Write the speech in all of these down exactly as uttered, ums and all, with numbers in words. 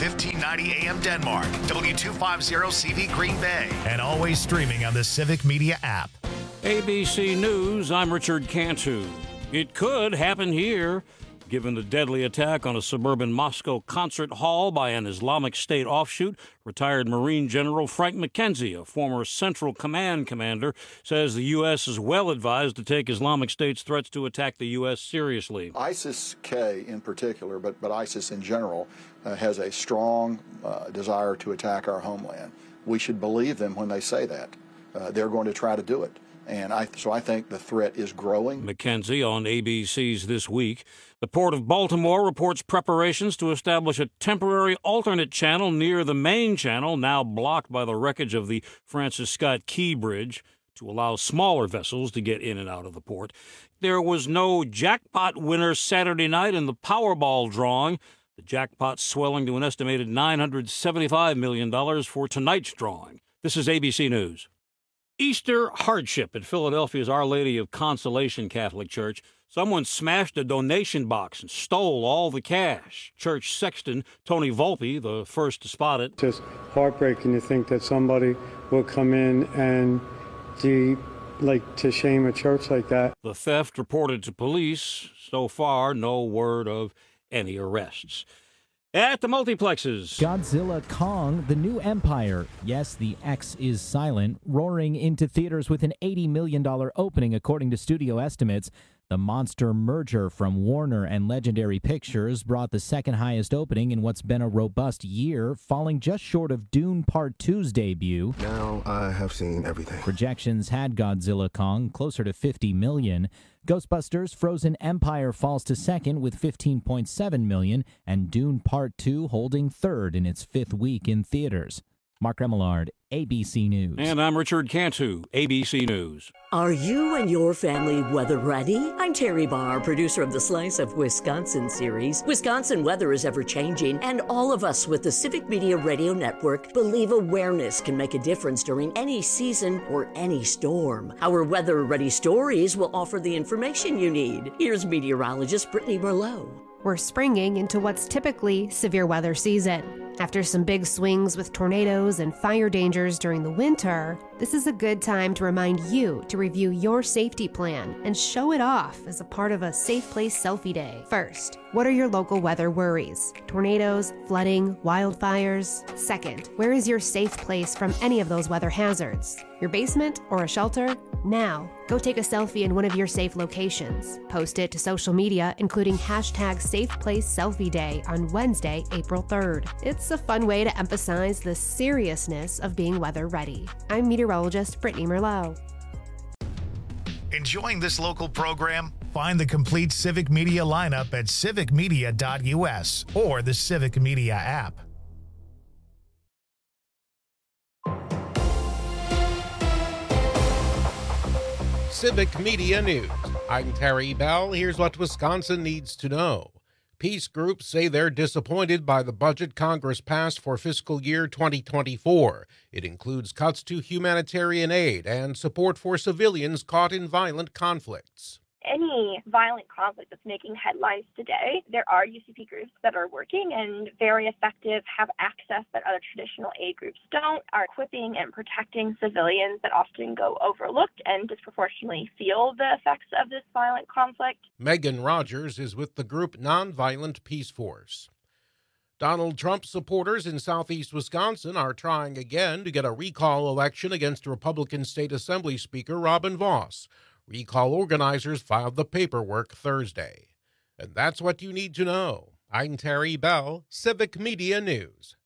fifteen ninety A M Denmark, W two fifty C V Green Bay, and always streaming on the Civic Media app. A B C News, I'm Richard Cantu. It could happen here, given the deadly attack on a suburban Moscow concert hall by an Islamic State offshoot. Retired Marine General Frank McKenzie, a former Central Command commander, says the U S is well advised to take Islamic State's threats to attack the U S seriously. ISIS-K in particular, but, but ISIS in general, uh, has a strong uh, desire to attack our homeland. We should believe them when they say that. Uh, they're going to try to do it. And I, so I think the threat is growing. McKenzie on A B C's This Week. The Port of Baltimore reports preparations to establish a temporary alternate channel near the main channel, now blocked by the wreckage of the Francis Scott Key Bridge, to allow smaller vessels to get in and out of the port. There was no jackpot winner Saturday night in the Powerball drawing, the jackpot swelling to an estimated nine hundred seventy-five million dollars for tonight's drawing. This is A B C News. Easter hardship at Philadelphia's Our Lady of Consolation Catholic Church. Someone smashed a donation box and stole all the cash. Church sexton Tony Volpe, the first to spot it. Just heartbreaking to think that somebody will come in and de, like to shame a church like that. The theft reported to police. So far, no word of any arrests. At the multiplexes, Godzilla Kong, The New Empire. Yes, the X is silent, roaring into theaters with an eighty million dollars opening, according to studio estimates. The monster merger from Warner and Legendary Pictures brought the second highest opening in what's been a robust year, falling just short of Dune Part two's debut. Now I have seen everything. Projections had Godzilla Kong closer to fifty million dollars. Ghostbusters Frozen Empire falls to second with fifteen point seven million dollars, and Dune Part two holding third in its fifth week in theaters. Mark Remillard, A B C News. And I'm Richard Cantu, A B C News. Are you and your family weather ready? I'm Terry Barr, producer of the Slice of Wisconsin series. Wisconsin weather is ever-changing, and all of us with the Civic Media Radio Network believe awareness can make a difference during any season or any storm. Our weather-ready stories will offer the information you need. Here's meteorologist Brittany Merlot. We're springing into what's typically severe weather season. After some big swings with tornadoes and fire dangers during the winter, this is a good time to remind you to review your safety plan and show it off as a part of a Safe Place Selfie Day. First, what are your local weather worries? Tornadoes, flooding, wildfires? Second, where is your safe place from any of those weather hazards? Your basement or a shelter? Now, go take a selfie in one of your safe locations. Post it to social media, including hashtag Safe Place Selfie Day on Wednesday, April third. It's a fun way to emphasize the seriousness of being weather ready. I'm meteorologist Brittany Merlot. Enjoying this local program? Find the complete Civic Media lineup at civic media dot u s or the Civic Media app. Civic Media News. I'm Terry Bell. Here's what Wisconsin needs to know. Peace groups say they're disappointed by the budget Congress passed for fiscal year twenty twenty-four. It includes cuts to humanitarian aid and support for civilians caught in violent conflicts. Any violent conflict that's making headlines today, there are U C P groups that are working and very effective, have access that other traditional aid groups don't, are equipping and protecting civilians that often go overlooked and disproportionately feel the effects of this violent conflict. Megan Rogers is with the group Nonviolent Peace Force. Donald Trump supporters in southeast Wisconsin are trying again to get a recall election against Republican State Assembly Speaker Robin Vos. Recall organizers filed the paperwork Thursday. And that's what you need to know. I'm Terry Bell, Civic Media News.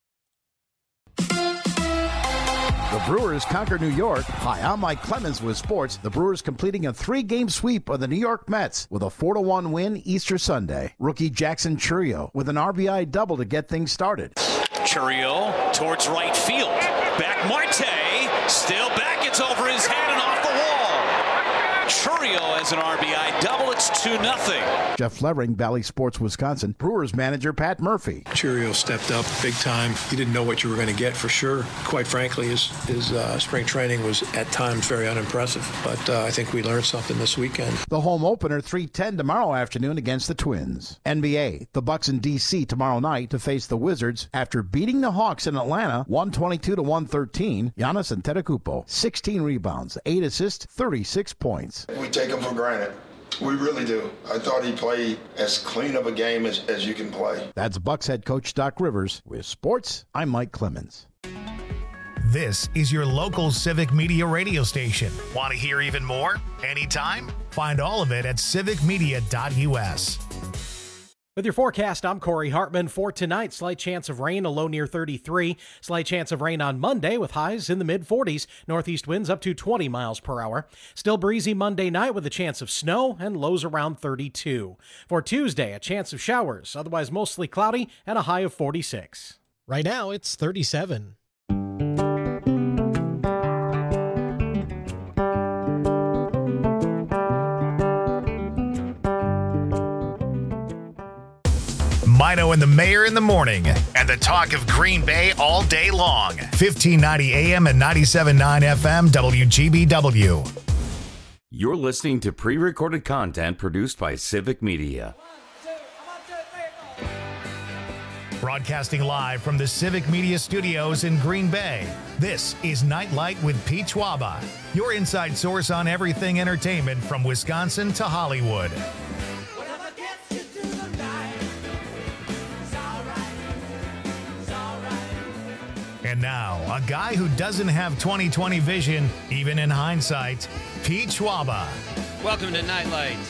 The Brewers conquer New York. Hi, I'm Mike Clemens with sports. The Brewers completing a three-game sweep of the New York Mets with a four to one win Easter Sunday. Rookie Jackson Chourio with an R B I double to get things started. Chourio towards right field. Back Marte, still back. It's over his head and off the wall. Chourio as an R B I double. It's two nothing. Jeff Levering, Valley Sports, Wisconsin. Brewers manager Pat Murphy. Chourio stepped up big time. You didn't know what you were going to get for sure. Quite frankly, his, his uh, spring training was at times very unimpressive. But uh, I think we learned something this weekend. The home opener three ten tomorrow afternoon against the Twins. N B A, the Bucks in D C tomorrow night to face the Wizards after beating the Hawks in Atlanta one twenty-two to one thirteen. Giannis Antetokounmpo, sixteen rebounds, eight assists, thirty-six points. We take him for granted. We really do. I thought he played as clean of a game as, as you can play. That's Bucks head coach Doc Rivers. With sports, I'm Mike Clemens. This is your local Civic Media radio station. Want to hear even more? Anytime? Find all of it at civic media dot u s. With your forecast, I'm Corey Hartman. For tonight, slight chance of rain, a low near thirty-three. Slight chance of rain on Monday with highs in the mid forties. Northeast winds up to twenty miles per hour. Still breezy Monday night with a chance of snow and lows around thirty-two. For Tuesday, a chance of showers, otherwise mostly cloudy and a high of forty-six. Right now, it's thirty-seven. Mino and the Mayor in the morning, and the talk of Green Bay all day long. fifteen ninety A M and ninety-seven point nine F M W G B W. You're listening to pre-recorded content produced by Civic Media. Broadcasting live from the Civic Media Studios in Green Bay, this is Nightlight with Pete Schwaba, your inside source on everything entertainment from Wisconsin to Hollywood. And now, a guy who doesn't have twenty twenty vision, even in hindsight, Pete Schwaba. Welcome to Nightlight.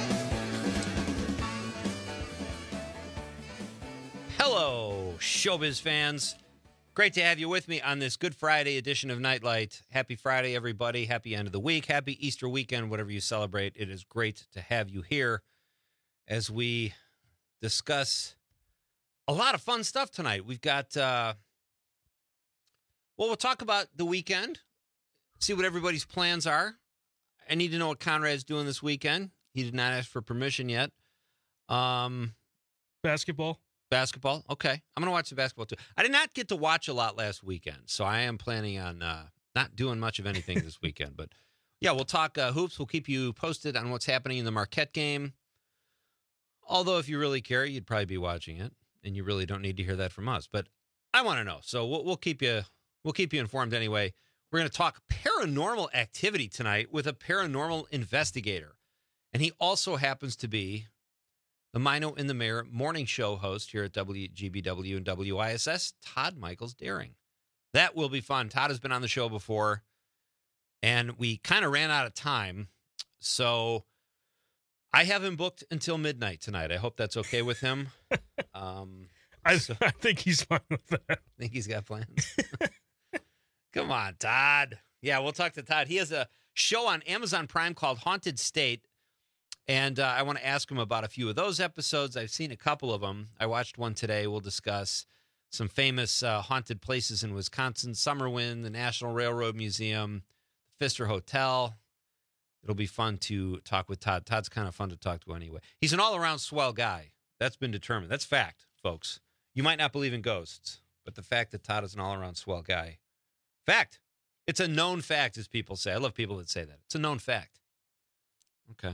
Hello, showbiz fans. Great to have you with me on this Good Friday edition of Nightlight. Happy Friday, everybody. Happy end of the week. Happy Easter weekend, whatever you celebrate. It is great to have you here as we discuss a lot of fun stuff tonight. We've got... Uh, Well, we'll talk about the weekend, see what everybody's plans are. I need to know what Conrad's doing this weekend. He did not ask for permission yet. Um, basketball. Basketball. Okay. I'm going to watch the basketball, too. I did not get to watch a lot last weekend, so I am planning on uh, not doing much of anything this weekend. But, yeah, we'll talk uh, hoops. We'll keep you posted on what's happening in the Marquette game. Although, if you really care, you'd probably be watching it, and you really don't need to hear that from us. But I want to know, so we'll, we'll keep you... We'll keep you informed anyway. We're going to talk paranormal activity tonight with a paranormal investigator. And he also happens to be the Mino and the Mayor morning show host here at W G B W and W I S S, Todd Michaels Daring. That will be fun. Todd has been on the show before, and we kind of ran out of time. So I have him booked until midnight tonight. I hope that's okay with him. Um, I, so, I think he's fine with that. Think he's got plans? Come on, Todd. Yeah, we'll talk to Todd. He has a show on Amazon Prime called Haunted State, and uh, I want to ask him about a few of those episodes. I've seen a couple of them. I watched one today. We'll discuss some famous uh, haunted places in Wisconsin, Summerwind, the National Railroad Museum, the Pfister Hotel. It'll be fun to talk with Todd. Todd's kind of fun to talk to anyway. He's an all-around swell guy. That's been determined. That's fact, folks. You might not believe in ghosts, but the fact that Todd is an all-around swell guy, fact. It's a known fact, as people say. I love people that say that. It's a known fact. Okay.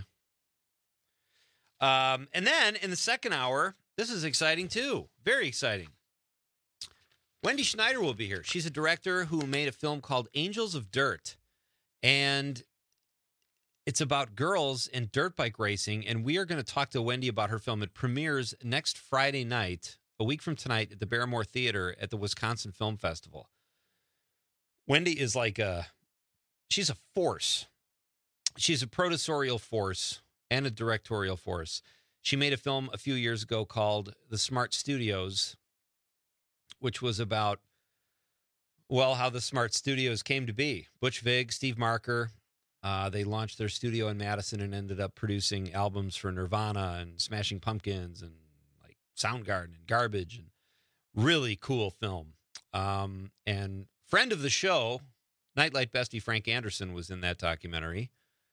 Um, and then in the second hour, this is exciting too. Very exciting. Wendy Schneider will be here. She's a director who made a film called Angels of Dirt. And it's about girls in dirt bike racing. And we are going to talk to Wendy about her film. It premieres next Friday night, a week from tonight, at the Barrymore Theater at the Wisconsin Film Festival. Wendy is like a, she's a force. She's a producerial force and a directorial force. She made a film a few years ago called The Smart Studios, which was about, well, how the Smart Studios came to be. Butch Vig, Steve Marker, uh, they launched their studio in Madison and ended up producing albums for Nirvana and Smashing Pumpkins and like Soundgarden and Garbage, and really cool film. Um, and friend of the show, Nightlight bestie Frank Anderson was in that documentary.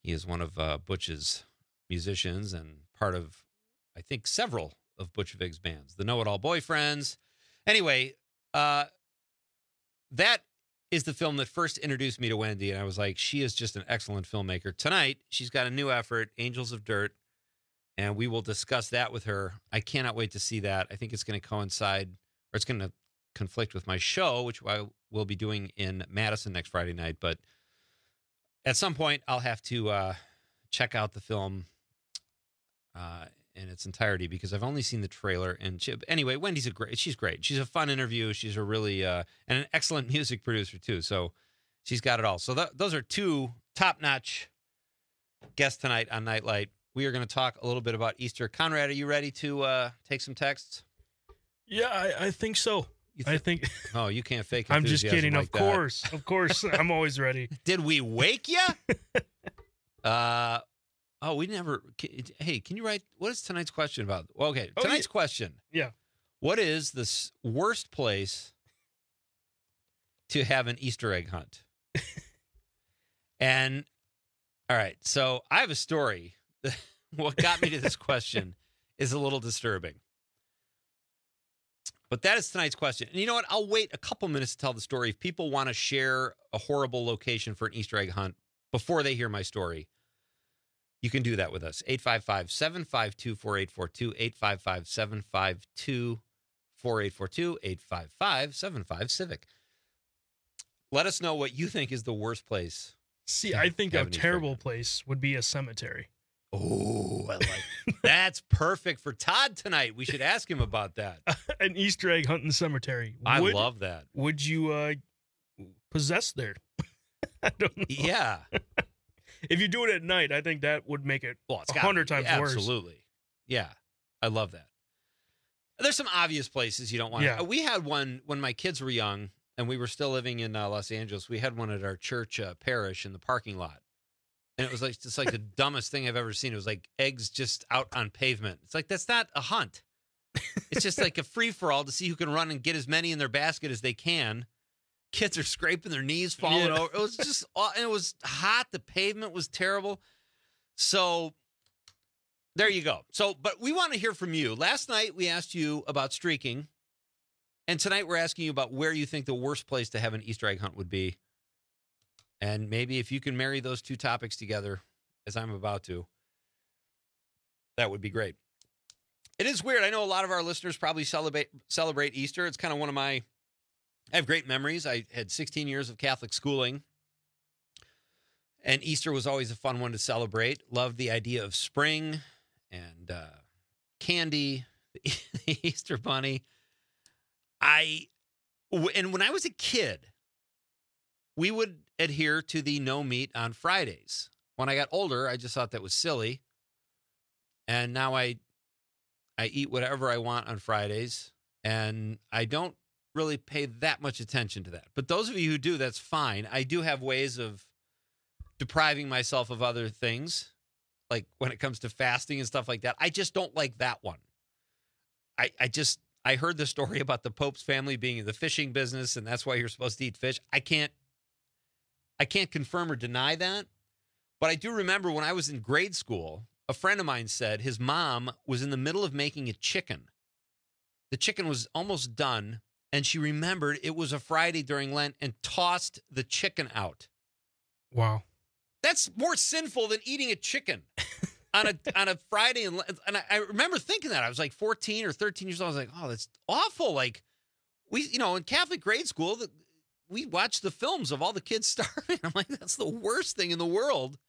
He is one of uh, Butch's musicians and part of, I think, several of Butch Vig's bands, the Know It All Boyfriends. Anyway, uh, that is the film that first introduced me to Wendy, and I was like, she is just an excellent filmmaker. Tonight, she's got a new effort, Angels of Dirt, and we will discuss that with her. I cannot wait to see that. I think it's going to coincide, or it's going to conflict with my show, which I will be doing in Madison next Friday night, but at some point, I'll have to uh, check out the film uh, in its entirety because I've only seen the trailer. And she, anyway, Wendy's a great. She's great. She's a fun interview. She's a really uh, and an excellent music producer too. So she's got it all. So th- those are two top-notch guests tonight on Nightlight. We are going to talk a little bit about Easter. Conrad, are you ready to uh, take some texts? Yeah, I, I think so. Th- I think. Oh, you can't fake. I'm just kidding. Like of course, of course, I'm always ready. Did we wake you? uh. Oh, we never. Hey, can you write? What is tonight's question about? Well, okay, tonight's oh, yeah. question. Yeah. What is the worst place to have an Easter egg hunt? And all right, so I have a story. What got me to this question is a little disturbing. But that is tonight's question. And you know what? I'll wait a couple minutes to tell the story. If people want to share a horrible location for an Easter egg hunt before they hear my story, you can do that with us. eight five five, seven five two, four eight four two, eight five five, seven five two, four eight four two, eight five five, seven five, Civic. Let us know what you think is the worst place. See, I think a terrible place would be a cemetery. Oh, I like that's perfect for Todd tonight. We should ask him about that. An Easter egg hunt in the cemetery. I would, love that. Would you uh, possess there? I don't know. Yeah. If you do it at night, I think that would make it well, a hundred times yeah, worse. Absolutely. Yeah. I love that. There's some obvious places you don't want yeah. to. We had one when my kids were young and we were still living in uh, Los Angeles. We had one at our church uh, parish in the parking lot. And it was like just like the dumbest thing I've ever seen. It was like eggs just out on pavement. It's like, that's not a hunt. It's just like a free-for-all to see who can run and get as many in their basket as they can. Kids are scraping their knees, falling yeah. over. It was just, and it was hot. The pavement was terrible. So there you go. So, but we want to hear from you. Last night we asked you about streaking, and tonight we're asking you about where you think the worst place to have an Easter egg hunt would be. And maybe if you can marry those two topics together, as I'm about to, that would be great. It is weird. I know a lot of our listeners probably celebrate celebrate Easter. It's kind of one of my I have great memories. I had sixteen years of Catholic schooling, and Easter was always a fun one to celebrate. Loved the idea of spring and uh, candy, the Easter bunny. I, and when I was a kid, we would adhere to the no meat on Fridays. When I got older, I just thought that was silly, and now I, I eat whatever I want on Fridays, and I don't really pay that much attention to that. But those of you who do, that's fine. I do have ways of depriving myself of other things, like when it comes to fasting and stuff like that. I just don't like that one. I, I just, I heard the story about the Pope's family being in the fishing business, and that's why you're supposed to eat fish. I can't, I can't confirm or deny that. But I do remember when I was in grade school, a friend of mine said his mom was in the middle of making a chicken. The chicken was almost done, and she remembered it was a Friday during Lent and tossed the chicken out. Wow. That's more sinful than eating a chicken on a on a Friday. And, and I, I remember thinking that. I was like fourteen or thirteen years old. I was like, oh, that's awful. Like, we, you know, in Catholic grade school, the, we watched the films of all the kids starving. I'm like, that's the worst thing in the world.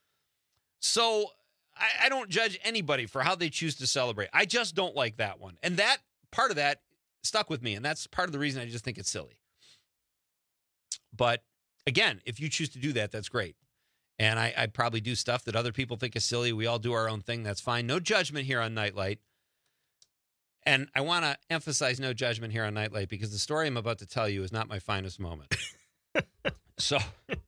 So I, I don't judge anybody for how they choose to celebrate. I just don't like that one. And that part of that stuck with me, and that's part of the reason I just think it's silly. But again, if you choose to do that, that's great. And I, I probably do stuff that other people think is silly. We all do our own thing. That's fine. No judgment here on Nightlight. And I want to emphasize no judgment here on Nightlight because the story I'm about to tell you is not my finest moment. So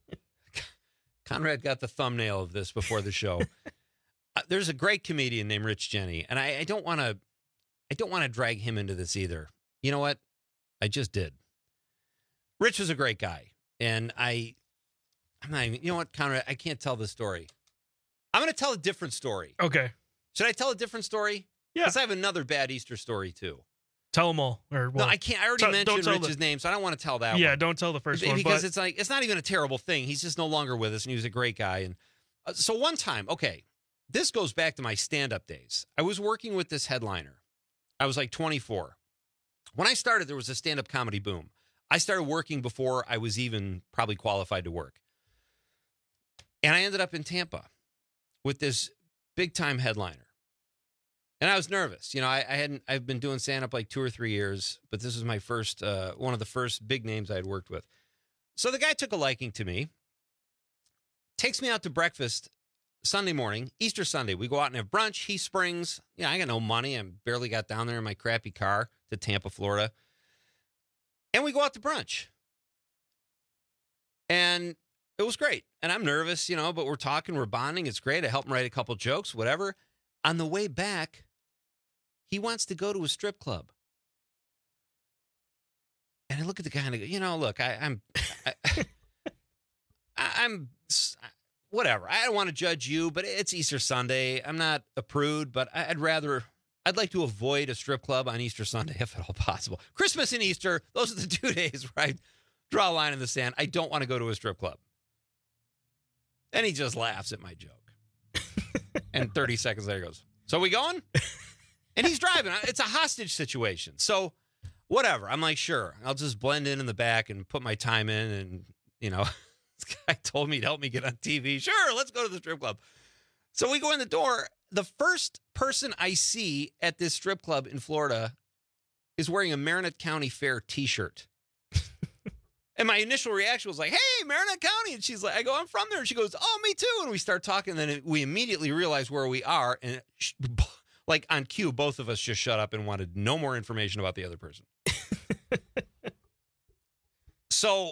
Conrad got the thumbnail of this before the show. Uh, there's a great comedian named Rich Jenny, and I, I don't want to I don't want to drag him into this either. You know what? I just did. Rich was a great guy, and I, I'm not even, you know what, Conrad? I can't tell the story. I'm going to tell a different story. Okay. Should I tell a different story? Yeah. Because I have another bad Easter story, too. Tell them all. Or, well, no, I can't. I already t- mentioned Rich's the, name, so I don't want to tell that yeah, one. don't tell the first because one. Because but, it's like, it's not even a terrible thing. He's just no longer with us, and he was a great guy. And uh, so one time, okay, this goes back to my stand-up days. I was working with this headliner. I was like twenty-four. When I started, there was a stand-up comedy boom. I started working before I was even probably qualified to work. And I ended up in Tampa with this big-time headliner. And I was nervous. You know, I, I hadn't, I've been doing stand-up like two or three years, but this was my first, uh, one of the first big names I had worked with. So the guy took a liking to me, takes me out to breakfast Sunday morning, Easter Sunday. We go out and have brunch. He springs. You know, I got no money. I barely got down there in my crappy car to Tampa, Florida. And we go out to brunch. And it was great. And I'm nervous, you know, but we're talking, we're bonding. It's great. I help him write a couple jokes, whatever. On the way back, he wants to go to a strip club. And I look at the guy and I go, you know, look, I, I'm, I, I, I'm, whatever. I don't want to judge you, but it's Easter Sunday. I'm not a prude, but I'd rather, I'd like to avoid a strip club on Easter Sunday if at all possible. Christmas and Easter, those are the two days where I draw a line in the sand. I don't want to go to a strip club. And he just laughs at my joke. And thirty seconds later goes, so we going? And he's driving. It's a hostage situation. So whatever. I'm like, sure. I'll just blend in in the back and put my time in. And, you know, this guy told me to help me get on T V. Sure, let's go to the strip club. So we go in the door. The first person I see at this strip club in Florida is wearing a Marinette County Fair t-shirt. And my initial reaction was like, hey, Marinette County. And she's like, I go, I'm from there. And she goes, oh, me too. And we start talking. And then we immediately realize where we are. And like on cue, both of us just shut up and wanted no more information about the other person. So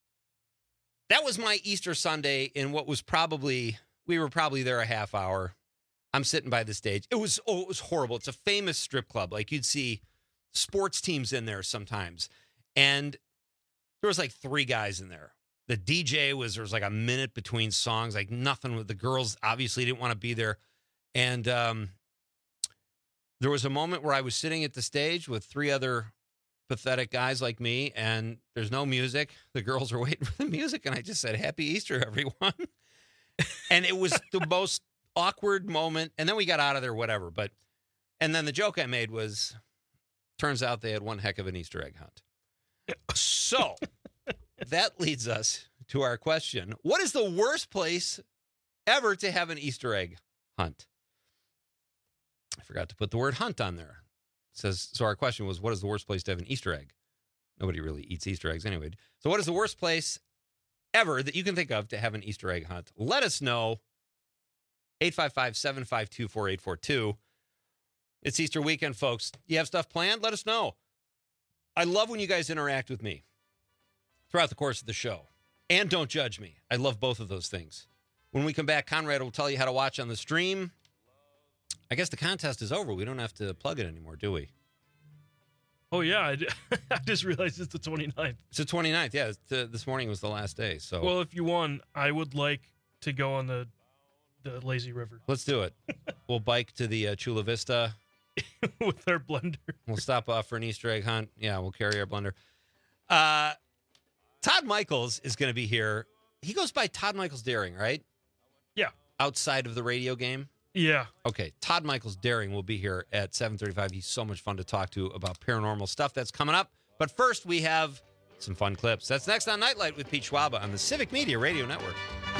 that was my Easter Sunday in what was probably, we were probably there a half hour. I'm sitting by the stage. It was, oh, it was horrible. It's a famous strip club. Like you'd see sports teams in there sometimes. And there was like three guys in there. The D J was, there was like a minute between songs, like nothing with the girls obviously didn't want to be there. And um, there was a moment where I was sitting at the stage with three other pathetic guys like me, and there's no music. The girls are waiting for the music. And I just said, Happy Easter, everyone. And it was the most awkward moment. And then we got out of there, whatever. But, and then the joke I made was, turns out they had one heck of an Easter egg hunt. So that leads us to our question. What is the worst place ever to have an Easter egg hunt? I forgot to put the word hunt on there. It says, so our question was, what is the worst place to have an Easter egg? Nobody really eats Easter eggs anyway. So what is the worst place ever that you can think of to have an Easter egg hunt? Let us know. eight five five, seven five two, four eight four two. It's Easter weekend, folks. You have stuff planned? Let us know. I love when you guys interact with me throughout the course of the show. And don't judge me. I love both of those things. When we come back, Conrad will tell you how to watch on the stream. I guess the contest is over. We don't have to plug it anymore, do we? Oh, yeah. I, I just realized it's the twenty-ninth. It's the twenty-ninth. Yeah, the, this morning was the last day. So, well, if you won, I would like to go on the the lazy river. Let's do it. We'll bike to the uh, Chula Vista. With our blender. We'll stop off for an Easter egg hunt. Yeah, we'll carry our blender. Uh, Todd Michaels is going to be here. He goes by Todd Michaels Daring, right? Yeah. Outside of the radio game? Yeah. Okay. Todd Michaels Daring will be here at seven thirty-five. He's so much fun to talk to about paranormal stuff that's coming up. But first, we have some fun clips. That's next on Nightlight with Pete Schwaba on the Civic Media Radio Network.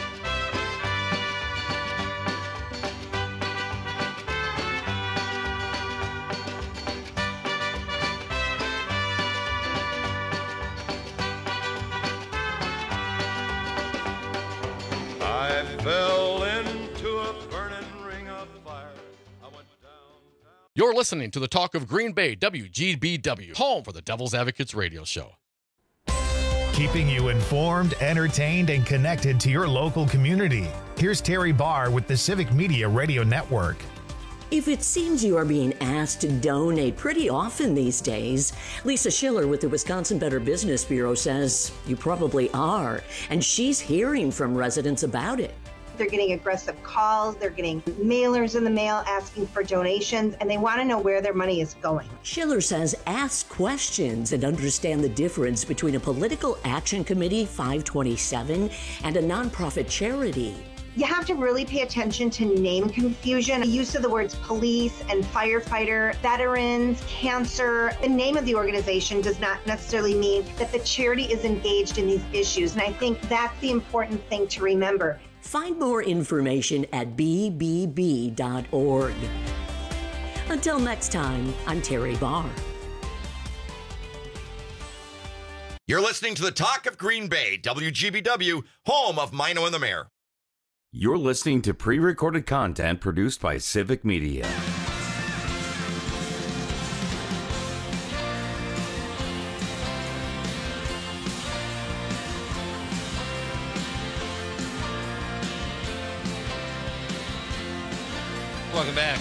Fell into a burning ring of fire. I went down. You're listening to the Talk of Green Bay, W G B W, home for the Devil's Advocates radio show. Keeping you informed, entertained, and connected to your local community. Here's Terry Barr with the Civic Media Radio Network. If it seems you are being asked to donate pretty often these days, Lisa Schiller with the Wisconsin Better Business Bureau says you probably are, and she's hearing from residents about it. They're getting aggressive calls. They're getting mailers in the mail asking for donations, and they want to know where their money is going. Schiller says ask questions and understand the difference between a political action committee, five twenty-seven, and a nonprofit charity. You have to really pay attention to name confusion. The use of the words police and firefighter, veterans, cancer. The name of the organization does not necessarily mean that the charity is engaged in these issues. And I think that's the important thing to remember. Find more information at b b b dot org. Until next time, I'm Terry Barr. You're listening to the Talk of Green Bay, W G B W, home of Mino and the Mayor. You're listening to pre-recorded content produced by Civic Media. Welcome back.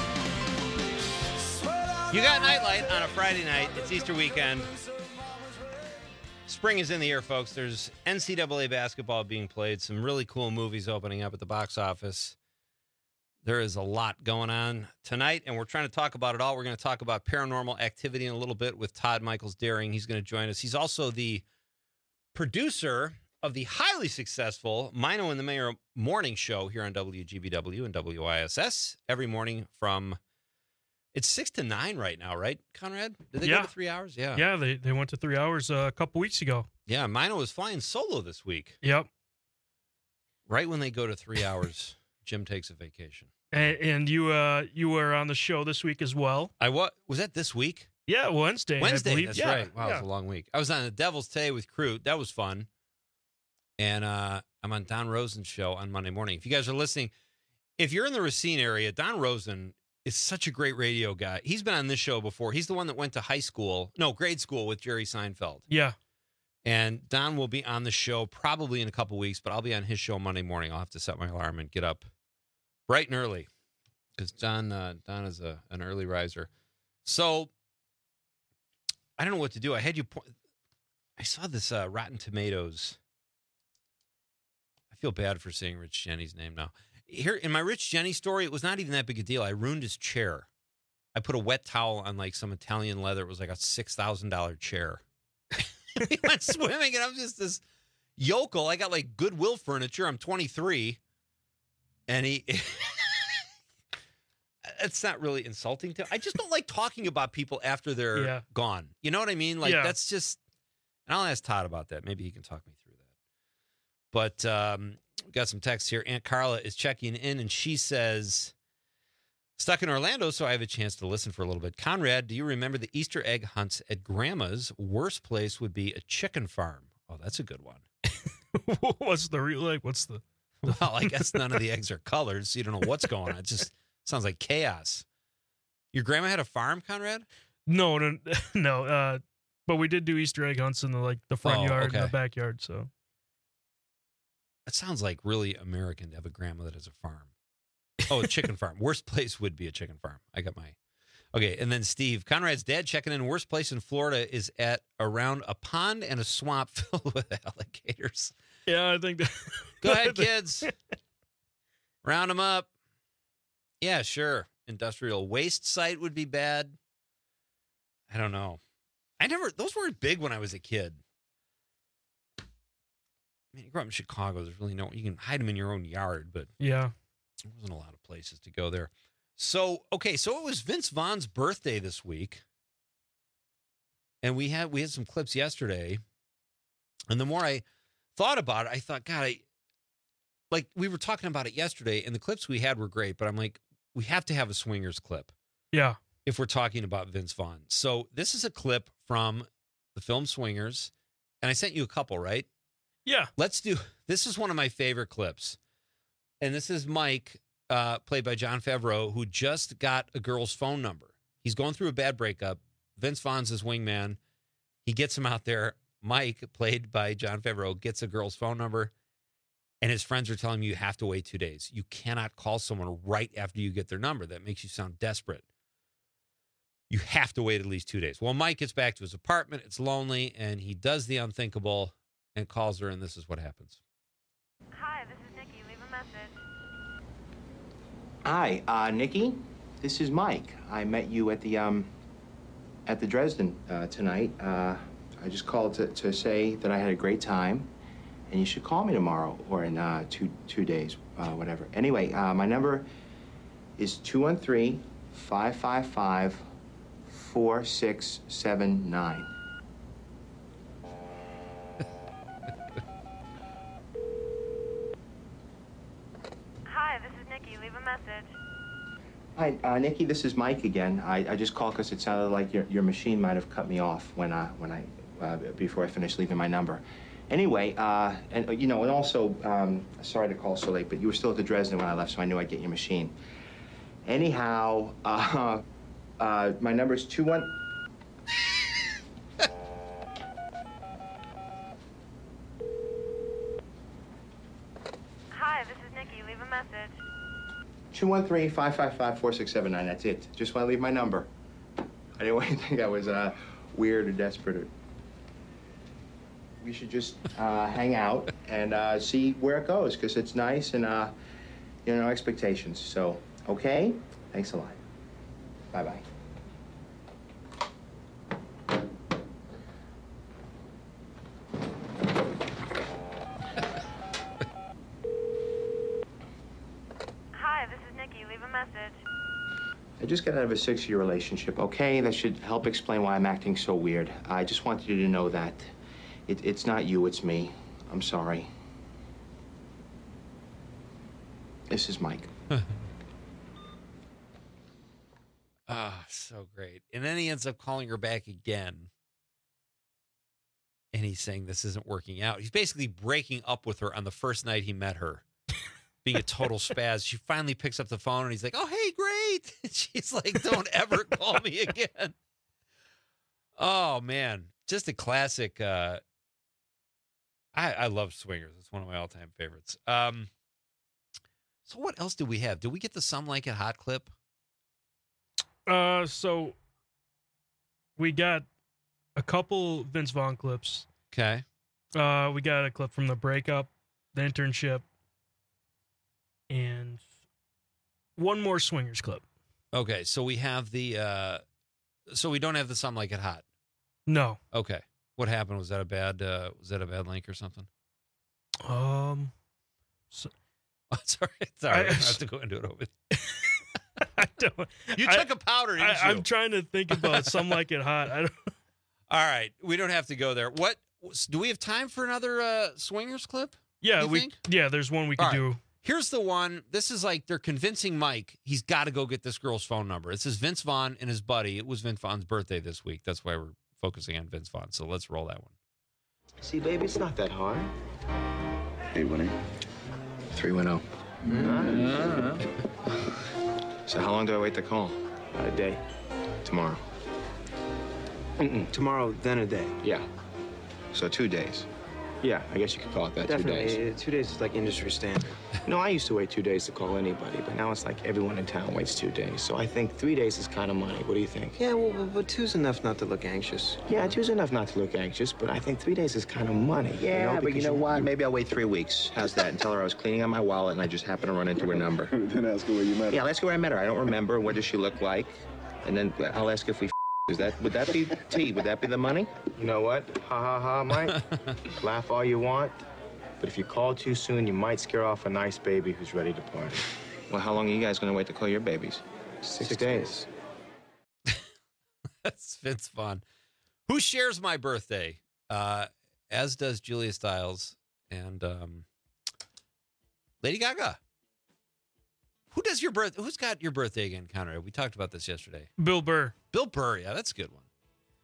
You got Nightlight on a Friday night. It's Easter weekend. Spring is in the air, folks. There's N C double A basketball being played. Some really cool movies opening up at the box office. There is a lot going on tonight, and we're trying to talk about it all. We're going to talk about Paranormal Activity in a little bit with Todd Michaels-Daring. He's going to join us. He's also the producer of the highly successful Mino and the Mayor morning show here on W G B W and W I S S every morning from... It's six to nine right now, right, Conrad? Did they yeah. go to three hours? Yeah. Yeah, they, they went to three hours uh, a couple weeks ago. Yeah, Mino was flying solo this week. Yep. Right when they go to three hours, Jim takes a vacation. And, and you uh, you were on the show this week as well. I was. Was that this week? Yeah, Wednesday. Wednesday, I believe. that's yeah. right. Wow, yeah. it was a long week. I was on the Devil's Today with Crute. That was fun. And uh, I'm on Don Rosen's show on Monday morning. If you guys are listening, if you're in the Racine area, Don Rosen is such a great radio guy. He's been on this show before. He's the one that went to high school, no, grade school with Jerry Seinfeld. Yeah. And Don will be on the show probably in a couple weeks, but I'll be on his show Monday morning. I'll have to set my alarm and get up bright and early because Don, uh, Don is a, an early riser. So I don't know what to do. I had you point. I saw this uh, Rotten Tomatoes. I feel bad for saying Rich Jenny's name now. Here in my Rich Jenny story, it was not even that big a deal. I ruined his chair. I put a wet towel on like some Italian leather. It was like a six thousand dollars chair. We went swimming, and I'm just this yokel. I got like Goodwill furniture. I'm twenty-three, and he. It's not really insulting to. I just don't like talking about people after they're yeah. gone. You know what I mean? Like yeah. that's just. And I'll ask Todd about that. Maybe he can talk me through that. But um, we got some texts here. Aunt Carla is checking in, and she says, stuck in Orlando, so I have a chance to listen for a little bit. Conrad, do you remember the Easter egg hunts at Grandma's? Worst place would be a chicken farm. Oh, that's a good one. What's the real egg? What's the... Well, I guess none of the eggs are colored, so you don't know what's going on. It just sounds like chaos. Your grandma had a farm, Conrad? No, no, no. Uh, but we did do Easter egg hunts in the like the front Oh, yard okay. and the backyard, so... That sounds like really American to have a grandma that has a farm. Oh, a chicken farm. Worst place would be a chicken farm. I got my... Okay, and then Steve. Conrad's dad checking in. Worst place in Florida is at around a pond and a swamp filled with alligators. Yeah, I think that... Go ahead, kids. Round them up. Yeah, sure. Industrial waste site would be bad. I don't know. I never... Those weren't big when I was a kid. I mean, you grew up in Chicago. There's really no, you can hide them in your own yard, but yeah, there wasn't a lot of places to go there. So, okay, so it was Vince Vaughn's birthday this week, and we had we had some clips yesterday. And the more I thought about it, I thought, God, I like we were talking about it yesterday, and the clips we had were great, but I'm like, we have to have a Swingers clip. Yeah, if we're talking about Vince Vaughn. So this is a clip from the film Swingers, and I sent you a couple, right? Yeah. Let's do, this is one of my favorite clips. And this is Mike, uh, played by Jon Favreau, who just got a girl's phone number. He's going through a bad breakup. Vince Vaughn's his wingman. He gets him out there. Mike, played by Jon Favreau, gets a girl's phone number. And his friends are telling him you have to wait two days. You cannot call someone right after you get their number. That makes you sound desperate. You have to wait at least two days. Well, Mike gets back to his apartment. It's lonely, and he does the unthinkable and calls her, and this is what happens. Hi, this is Nikki. Leave a message. Hi, uh, Nikki. This is Mike. I met you at the um, at the Dresden uh, tonight. Uh, I just called to, to say that I had a great time, and you should call me tomorrow or in uh, two two days, uh, whatever. Anyway, uh, my number is two one three, five five five, four six seven nine. Hi, this is Nikki. Leave a message. Hi, uh, Nikki. This is Mike again. I, I just called because it sounded like your, your machine might have cut me off when I when I uh, before I finished leaving my number. Anyway, uh, and you know, and also, um, sorry to call so late, but you were still at the Dresden when I left, so I knew I'd get your machine. Anyhow, uh, uh, my number is two one. Hi, this is Nikki. Leave a message. two one three, five five five, four six seven nine. That's it. Just want to leave my number. I didn't want you to think I was uh, weird or desperate. Or... We should just uh, hang out and uh, see where it goes, because it's nice and, uh, you know, no expectations. So, okay? Thanks a lot. Bye-bye. Hi, this is Nikki. Leave a message. I just got out of a six-year relationship, okay? That should help explain why I'm acting so weird. I just wanted you to know that. It, it's not you, it's me. I'm sorry. This is Mike. Ah, so great. And then he ends up calling her back again. And he's saying this isn't working out. He's basically breaking up with her on the first night he met her. Being a total spaz. She finally picks up the phone and he's like, oh, hey, great. And she's like, don't ever call me again. Oh, man. Just a classic. Uh, I, I love Swingers. It's one of my all-time favorites. Um, so what else do we have? Did we get the Some Like It Hot clip? Uh, so we got a couple Vince Vaughn clips. Okay. Uh, we got a clip from the breakup, the internship, and one more Swingers clip. Okay, so we have the, uh, so we don't have the Some Like It Hot. No. Okay. What happened? Was that a bad, uh, was that a bad link or something? Um, so, oh, sorry, sorry. I, I have to go into it over. I don't. You I, took a powder, didn't I, you? I'm trying to think about Some Like It Hot. I don't. All right, we don't have to go there. What do we have time for another uh, Swingers clip? Yeah, we. Think? Yeah, there's one we could right. do. Here's the one. This is like they're convincing Mike he's got to go get this girl's phone number. This is Vince Vaughn and his buddy. It was Vince Vaughn's birthday this week. That's why we're focusing on Vince Vaughn. So let's roll that one. See, baby, it's not that hard. eight one eight. three one zero. Mm-hmm. So how long do I wait to call? A day. Tomorrow. Mm-mm. Tomorrow, then a day. Yeah. So two days. Yeah, I guess you could call it that. Definitely. Two days. Two days is like industry standard. No, I used to wait two days to call anybody, but now it's like everyone in town waits two days. So I think three days is kind of money. What do you think? Yeah, well, but, but two's enough not to look anxious. Yeah, two's enough not to look anxious, but I think three days is kind of money. Yeah, you know, but you know what? Maybe I'll wait three weeks. How's that? And tell her I was cleaning out my wallet and I just happened to run into her number. Then ask her where you met her. Yeah, I'll ask her where I met her. I don't remember. What does she look like? And then I'll ask if we. Is that would that be T? Would that be the money? You know what? Ha ha ha, Mike. Laugh all you want. But if you call too soon, you might scare off a nice baby who's ready to party. Well, how long are you guys going to wait to call your babies? Six, Six days. days. That's Vince Vaughn, who shares my birthday, uh, as does Julia Stiles and um, Lady Gaga. Who does your birth? Who's got your birthday again, Conrad? We talked about this yesterday. Bill Burr. Bill Burr. Yeah, that's a good one.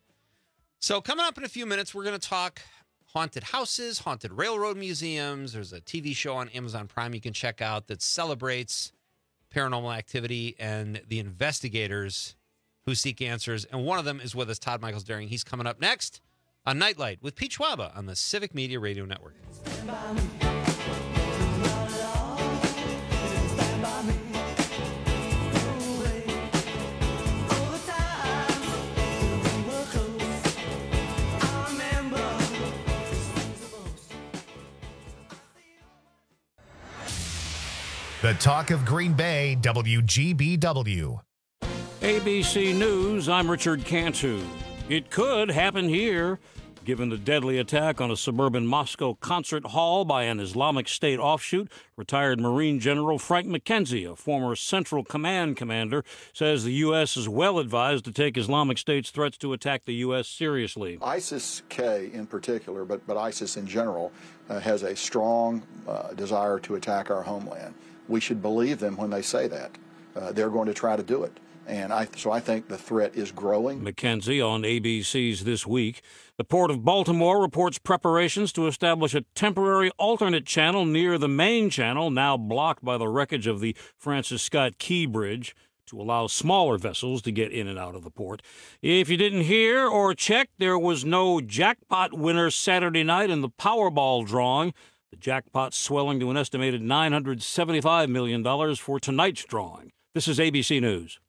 So coming up in a few minutes, we're going to talk haunted houses, haunted railroad museums. There's a T V show on Amazon Prime you can check out that celebrates paranormal activity and the investigators who seek answers. And one of them is with us, Todd Michaels Daring. He's coming up next on Nightlight with Pete Schwaba on the Civic Media Radio Network. The Talk of Green Bay, W G B W. A B C News, I'm Richard Cantu. It could happen here. Given the deadly attack on a suburban Moscow concert hall by an Islamic State offshoot, retired Marine General Frank McKenzie, a former Central Command commander, says the U S is well advised to take Islamic State's threats to attack the U S seriously. ISIS-K in particular, but, but ISIS in general, uh, has a strong uh, desire to attack our homeland. We should believe them when they say that. Uh, they're going to try to do it. And I, so I think the threat is growing. McKenzie on A B C's This Week. The Port of Baltimore reports preparations to establish a temporary alternate channel near the main channel, now blocked by the wreckage of the Francis Scott Key Bridge, to allow smaller vessels to get in and out of the port. If you didn't hear or check, there was no jackpot winner Saturday night in the Powerball drawing. The jackpot swelling to an estimated nine hundred seventy-five million dollars for tonight's drawing. This is A B C News.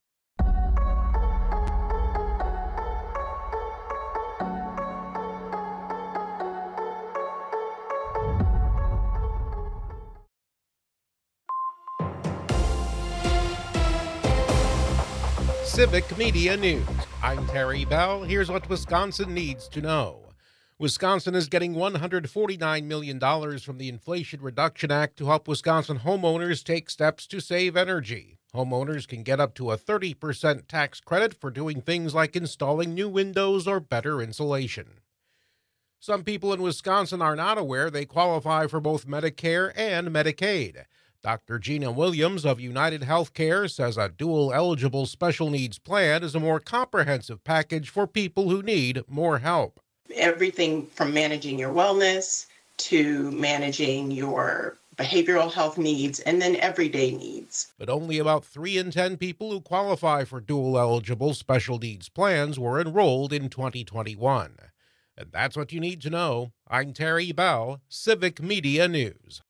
Civic Media News. I'm Terry Bell. Here's what Wisconsin needs to know. Wisconsin is getting one hundred forty-nine million dollars from the Inflation Reduction Act to help Wisconsin homeowners take steps to save energy. Homeowners can get up to a thirty percent tax credit for doing things like installing new windows or better insulation. Some people in Wisconsin are not aware they qualify for both Medicare and Medicaid. Doctor Gina Williams of United Healthcare says a dual-eligible special needs plan is a more comprehensive package for people who need more help. Everything from managing your wellness to managing your behavioral health needs and then everyday needs. But only about three in ten people who qualify for dual-eligible special needs plans were enrolled in twenty twenty-one. And that's what you need to know. I'm Terry Bell, Civic Media News.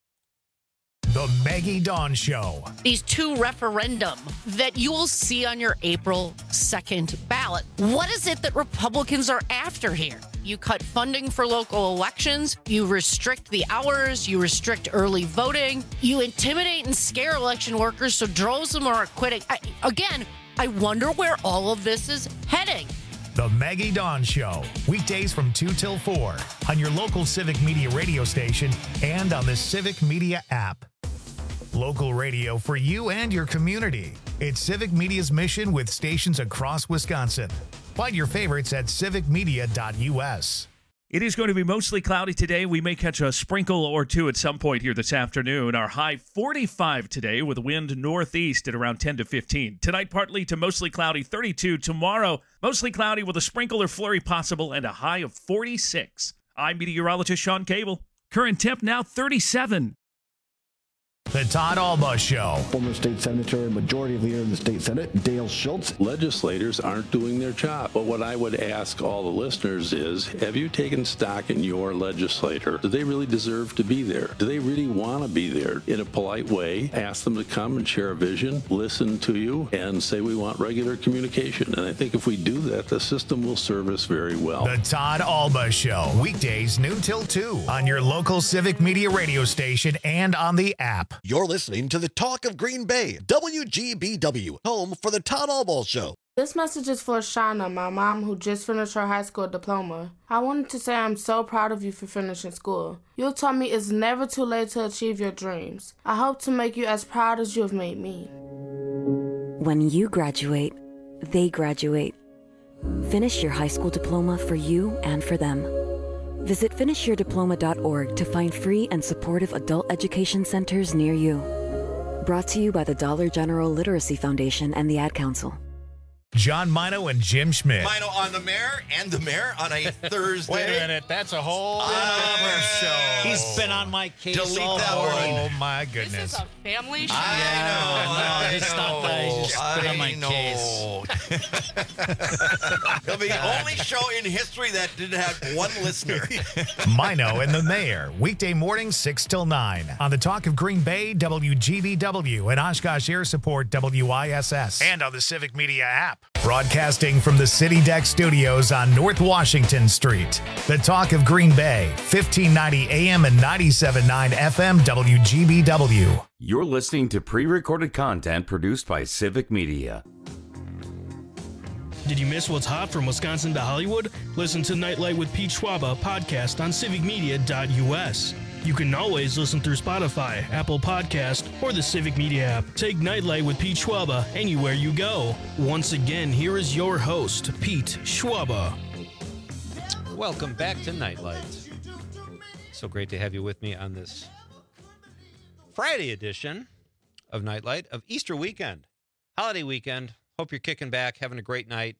The Maggie Dawn Show. These two referendum that you will see on your April second ballot. What is it that Republicans are after here? You cut funding for local elections, you restrict the hours, you restrict early voting, you intimidate and scare election workers so droves of them are quitting. I, again, I wonder where all of this is heading. The Maggie Dawn Show, weekdays from two till four on your local Civic Media radio station and on the Civic Media app. Local radio for you and your community. It's Civic Media's mission with stations across Wisconsin. Find your favorites at civic media dot u s. It is going to be mostly cloudy today. We may catch a sprinkle or two at some point here this afternoon. Our high forty-five today with wind northeast at around ten to fifteen. Tonight, partly to mostly cloudy, thirty-two. Tomorrow, mostly cloudy with a sprinkle or flurry possible and a high of forty-six. I'm meteorologist Sean Cable. Current temp now thirty-seven. The Todd Alba Show. Former state senator, majority leader in the state senate, Dale Schultz. Legislators aren't doing their job. But what I would ask all the listeners is, have you taken stock in your legislator? Do they really deserve to be there? Do they really want to be there? In a polite way, ask them to come and share a vision, listen to you, and say we want regular communication. And I think if we do that, the system will serve us very well. The Todd Alba Show. Weekdays noon till two on your local Civic Media radio station and on the app. You're listening to the Talk of Green Bay, W G B W, home for the Todd Alba Show. This message is for Shauna, my mom, who just finished her high school diploma. I wanted to say I'm so proud of you for finishing school. You taught me it's never too late to achieve your dreams. I hope to make you as proud as you have made me. When you graduate, they graduate. Finish your high school diploma for you and for them. Visit finish your diploma dot org to find free and supportive adult education centers near you. Brought to you by the Dollar General Literacy Foundation and the Ad Council. John Mino and Jim Schmidt. Mino on the mayor and the mayor on a Thursday. Wait a minute, that's a whole other show. He's been on my case Delete all that morning. word. Oh my goodness. This is a family show. I know. No, I just know. stop that. He's just I been on my know. case. It'll be the only show in history that didn't have one listener. Mino and the Mayor, weekday morning six till nine on the Talk of Green Bay, W G B W, and Oshkosh Air Support, W I S S, and on the Civic Media app. Broadcasting from the City Deck Studios on North Washington Street. The Talk of Green Bay, fifteen ninety A M and ninety-seven point nine F M W G B W. You're listening to pre-recorded content produced by Civic Media. Did you miss what's hot from Wisconsin to Hollywood? Listen to Nightlight with Pete Schwaba podcast on civic media dot U S. You can always listen through Spotify, Apple Podcast, or the Civic Media app. Take Nightlight with Pete Schwaba anywhere you go. Once again, here is your host, Pete Schwaba. Welcome back to Nightlight. So great to have you with me on this Friday edition of Nightlight of Easter weekend, holiday weekend. Hope you're kicking back, having a great night.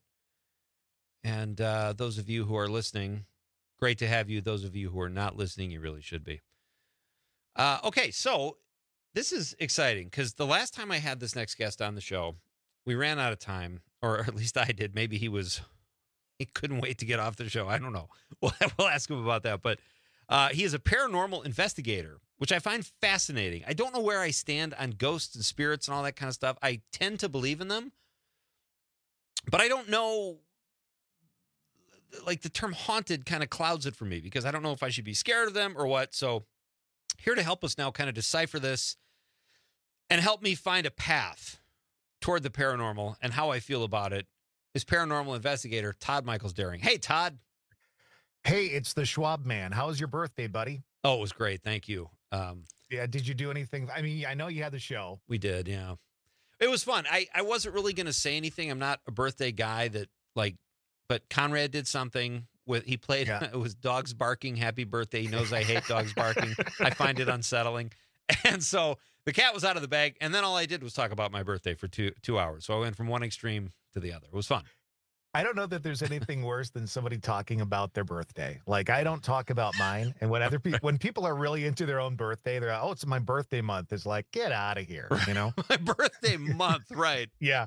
And uh, those of you who are listening, great to have you. Those of you who are not listening, you really should be. Uh, okay, so this is exciting because the last time I had this next guest on the show, we ran out of time, or at least I did. Maybe he was, he couldn't wait to get off the show. I don't know. We'll, we'll ask him about that. But uh, he is a paranormal investigator, which I find fascinating. I don't know where I stand on ghosts and spirits and all that kind of stuff. I tend to believe in them, but I don't know. Like the term haunted kind of clouds it for me because I don't know if I should be scared of them or what. So here to help us now kind of decipher this and help me find a path toward the paranormal and how I feel about it is paranormal investigator Todd Michaels Daring. Hey, Todd. Hey, it's the Schwab man. How was your birthday, buddy? Oh, it was great. Thank you. Um, yeah. Did you do anything? I mean, I know you had the show. We did. Yeah. It was fun. I, I wasn't really going to say anything. I'm not a birthday guy that like, but Conrad did something with, he played, yeah. It was dogs barking, happy birthday. He knows I hate dogs barking. I find it unsettling. And so the cat was out of the bag. And then all I did was talk about my birthday for two, two hours. So I went from one extreme to the other. It was fun. I don't know that there's anything worse than somebody talking about their birthday. Like I don't talk about mine. And when other people, when people are really into their own birthday, they're like, oh, it's my birthday month. It's like, get out of here. You know, my birthday month. Right. Yeah.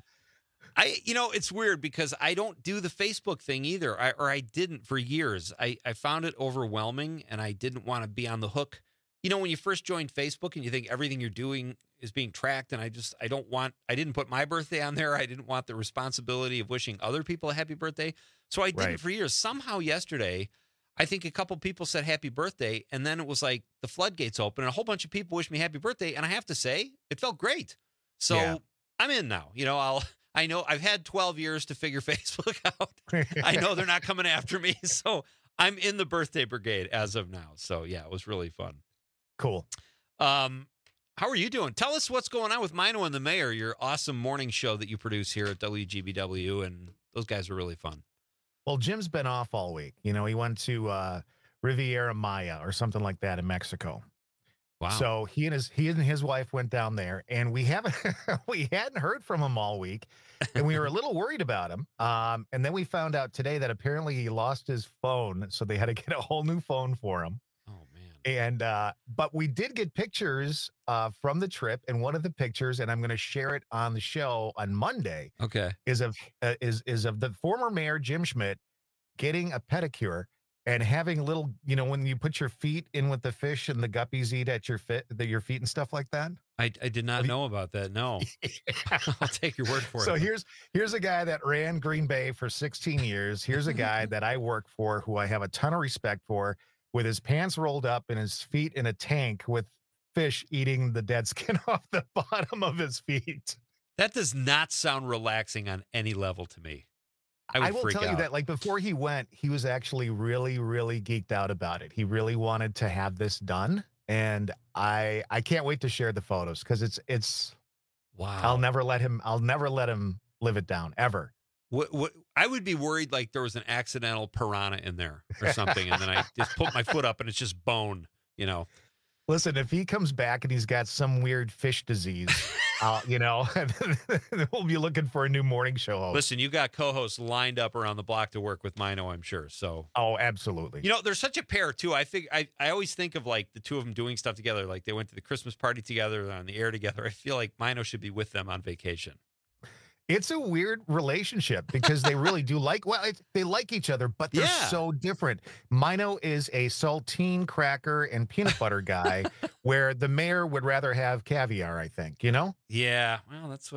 I, you know, it's weird because I don't do the Facebook thing either, I, or I didn't for years. I, I found it overwhelming and I didn't want to be on the hook. You know, when you first joined Facebook and you think everything you're doing is being tracked and I just, I don't want, I didn't put my birthday on there. I didn't want the responsibility of wishing other people a happy birthday. So I did right. it for years. Somehow yesterday, I think a couple people said happy birthday and then it was like the floodgates open and a whole bunch of people wished me happy birthday. And I have to say, it felt great. So yeah. I'm in now, you know, I'll, I know I've had twelve years to figure Facebook out. I know they're not coming after me. So I'm in the birthday brigade as of now. So yeah, it was really fun. Cool. Um, how are you doing? Tell us what's going on with Mino and the Mayor, your awesome morning show that you produce here at W G B W. And those guys are really fun. Well, Jim's been off all week. You know, he went to uh, Riviera Maya or something like that in Mexico. Wow. So he and his he and his wife went down there, and we haven't we hadn't heard from him all week, and we were a little worried about him. Um, and then we found out today that apparently he lost his phone, so they had to get a whole new phone for him. Oh man! And uh, but we did get pictures uh, from the trip, and one of the pictures, and I'm going to share it on the show on Monday. Okay. Is of uh, is is of the former mayor Jim Schmidt getting a pedicure. And having little, you know, when you put your feet in with the fish and the guppies eat at your fit, the, your feet and stuff like that. I, I did not know about that. No, yeah. I'll take your word for so it. So here's here's a guy that ran Green Bay for sixteen years. Here's a guy that I work for who I have a ton of respect for, with his pants rolled up and his feet in a tank with fish eating the dead skin off the bottom of his feet. That does not sound relaxing on any level to me. I, would I will freak tell out. you that, like, before he went, he was actually really, really geeked out about it. He really wanted to have this done, and I I can't wait to share the photos because it's it's. Wow. I'll never let him. I'll never let him live it down ever. What what I would be worried like there was an accidental piranha in there or something, and then I just put my foot up and it's just bone. You know. Listen, if he comes back and he's got some weird fish disease, uh, you know, we'll be looking for a new morning show host. Listen, you got co-hosts lined up around the block to work with Mino, I'm sure. So, oh, absolutely. You know, they're such a pair too. I think I, I always think of like the two of them doing stuff together. Like they went to the Christmas party together, they're on the air together. I feel like Mino should be with them on vacation. It's a weird relationship because they really do like, well, it's, they like each other, but they're Yeah. so different. Mino is a saltine cracker and peanut butter guy, where the mayor would rather have caviar, I think, you know? Yeah. Well, that's what,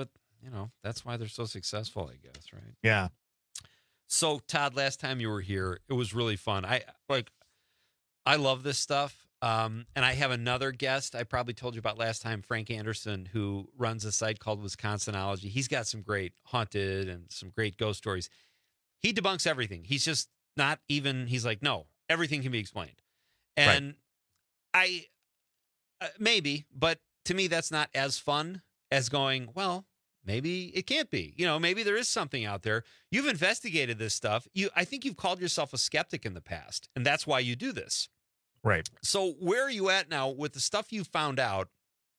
you know, that's why they're so successful, I guess, right? Yeah. So, Todd, last time you were here, it was really fun. I like, I love this stuff. Um, and I have another guest I probably told you about last time, Frank Anderson, who runs a site called Wisconsinology. He's got some great haunted and some great ghost stories. He debunks everything. He's just not even, he's like, no, everything can be explained. And right. I, uh, maybe, but to me, that's not as fun as going, well, maybe it can't be. You know, maybe there is something out there. You've investigated this stuff. You, I think you've called yourself a skeptic in the past, and that's why you do this. Right. So where are you at now with the stuff you found out?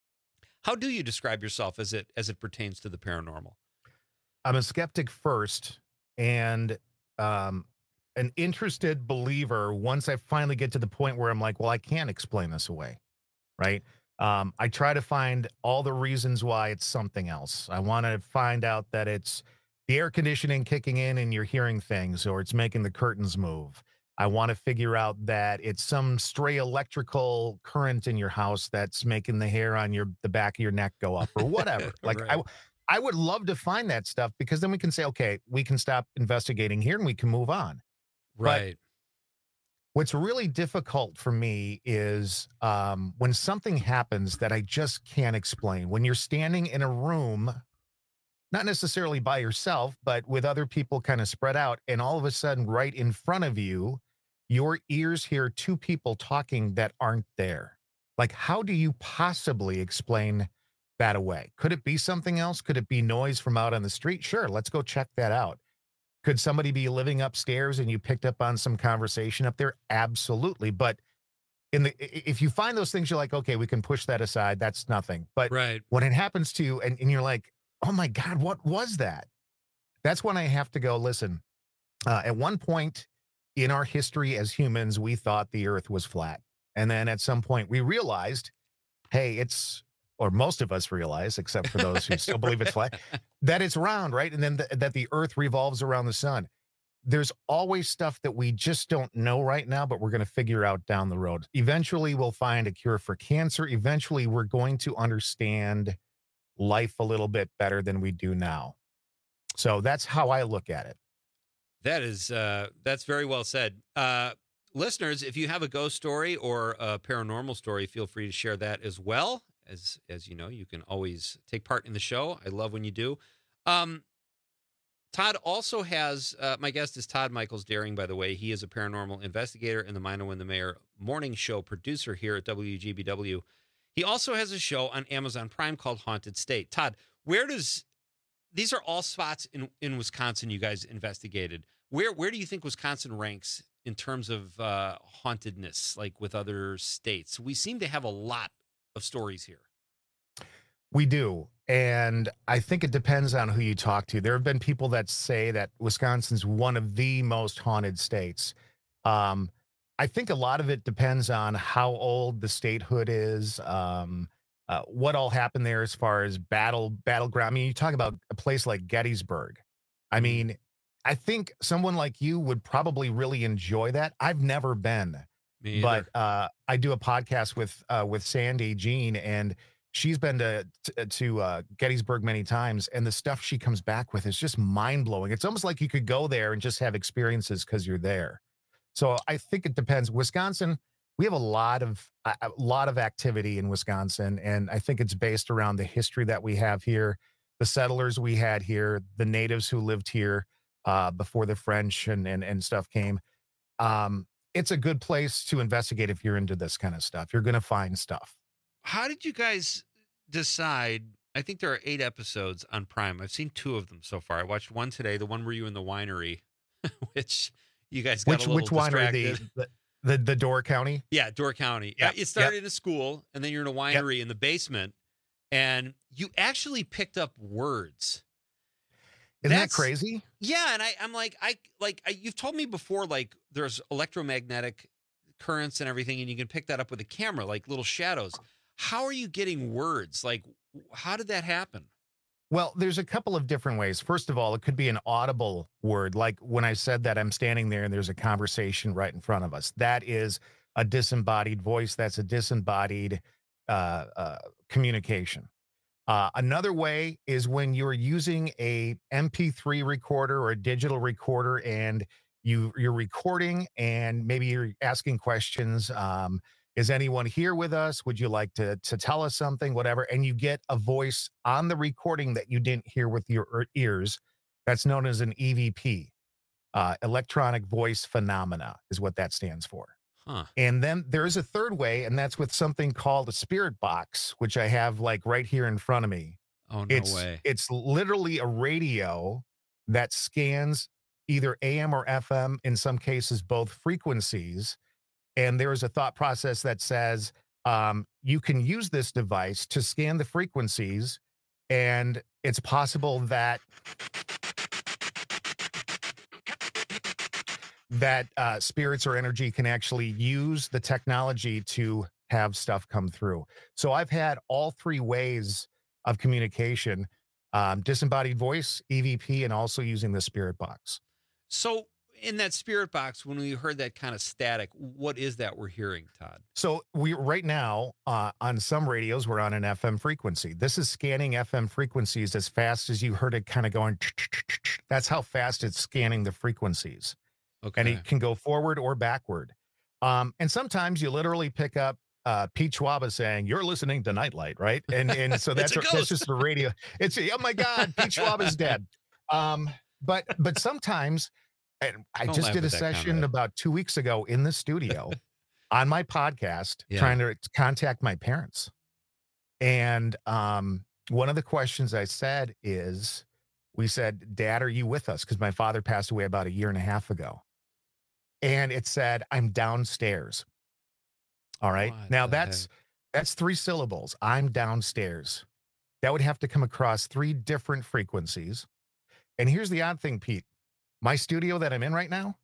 How do you describe yourself as it as it pertains to the paranormal? I'm a skeptic first, and um, an interested believer once I finally get to the point where I'm like, well, I can't explain this away, right? Um, I try to find all the reasons why it's something else. I want to find out that it's the air conditioning kicking in and you're hearing things, or it's making the curtains move. I want to figure out that it's some stray electrical current in your house that's making the hair on your the back of your neck go up or whatever. Like right. I, I would love to find that stuff, because then we can say, okay, we can stop investigating here and we can move on. Right. But what's really difficult for me is um, when something happens that I just can't explain. When you're standing in a room, not necessarily by yourself, but with other people kind of spread out, and all of a sudden right in front of you, your ears hear two people talking that aren't there. Like, how do you possibly explain that away? Could it be something else? Could it be noise from out on the street? Sure, let's go check that out. Could somebody be living upstairs and you picked up on some conversation up there? Absolutely. But in the if you find those things, you're like, okay, we can push that aside. That's nothing. But right. when it happens to you and, and you're like, oh my God, what was that? That's when I have to go, listen, uh, at one point in our history as humans, we thought the earth was flat. And then at some point we realized, hey, it's, or most of us realize, except for those who still believe it's flat, that it's round, right? And then th- that the earth revolves around the sun. There's always stuff that we just don't know right now, but we're going to figure out down the road. Eventually we'll find a cure for cancer. Eventually we're going to understand life a little bit better than we do now. So that's how I look at it. That is, uh, that's very well said. Uh, listeners, if you have a ghost story or a paranormal story, feel free to share that as well. As, as you know, you can always take part in the show. I love when you do. Um, Todd also has, uh, my guest is Todd Michaels Daring, by the way. He is a paranormal investigator and the Mino and the Mayor morning show producer here at W G B W. He also has a show on Amazon Prime called Haunted State. Todd, where does, these are all spots in, in Wisconsin you guys investigated. Where where do you think Wisconsin ranks in terms of uh, hauntedness, like with other states? We seem to have a lot of stories here. We do. And I think it depends on who you talk to. There have been people that say that Wisconsin's one of the most haunted states. Um, I think a lot of it depends on how old the statehood is, um, uh, what all happened there as far as battle, battleground. I mean, you talk about a place like Gettysburg. I mean, I think someone like you would probably really enjoy that. I've never been, Me but uh, I do a podcast with uh, with Sandy Jean, and she's been to to, to uh, Gettysburg many times, and the stuff she comes back with is just mind blowing. It's almost like you could go there and just have experiences because you're there. So I think it depends. Wisconsin, we have a lot of a lot of activity in Wisconsin, and I think it's based around the history that we have here, the settlers we had here, the natives who lived here uh, before the French and, and and stuff came. Um, it's a good place to investigate if you're into this kind of stuff. You're going to find stuff. How did you guys decide? I think there are eight episodes on Prime. I've seen two of them so far. I watched one today, the one where you in the winery, which you guys got which a little which winery? distracted. The, the the the Door County. Yeah, Door County. Yeah, Uh, it started yep. in a school, and then you're in a winery Yep. in the basement, and you actually picked up words. Isn't That's- that crazy? Yeah, and I, I'm like, I like I, you've told me before, like there's electromagnetic currents and everything, and you can pick that up with a camera, like little shadows. How are you getting words? Like, how did that happen? Well, there's a couple of different ways. First of all, it could be an audible word. Like when I said that I'm standing there and there's a conversation right in front of us. That is a disembodied voice. That's a disembodied uh, uh, communication. Uh, another way is when you're using a M P three recorder or a digital recorder and you, you're recording and maybe you're asking questions. Um, is anyone here with us? Would you like to, to tell us something, whatever? And you get a voice on the recording that you didn't hear with your ears. That's known as an E V P. Uh, electronic voice phenomena is what that stands for. Huh. And then there is a third way, and that's with something called a spirit box, which I have like right here in front of me. Oh, no it's, way. It's literally a radio that scans either A M or F M, in some cases, both frequencies. And there is a thought process that says um, you can use this device to scan the frequencies, and it's possible that that uh, spirits or energy can actually use the technology to have stuff come through. So I've had all three ways of communication, um, disembodied voice, E V P, and also using the spirit box. So in that spirit box, when we heard that kind of static, what is that we're hearing, Todd? So we right now uh, on some radios, we're on an F M frequency. This is scanning F M frequencies as fast as you heard it kind of going. That's how fast it's scanning the frequencies. Okay. And it can go forward or backward. Um, and sometimes you literally pick up uh, Pete Schwaba saying, "You're listening to Nightlight," right? And and so that's, that's just the radio. It's, oh my God, Pete Schwaba's dead. Um, but but sometimes, and I Don't just laugh did a at that session comment. about two weeks ago in the studio on my podcast Yeah. trying to contact my parents. And um, one of the questions I said is, we said, "Dad, are you with us?" Because my father passed away about a year and a half ago. And it said, "I'm downstairs." All right. What now the that's heck? that's three syllables. I'm downstairs. That would have to come across three different frequencies. And here's the odd thing, Pete. My studio that I'm in right now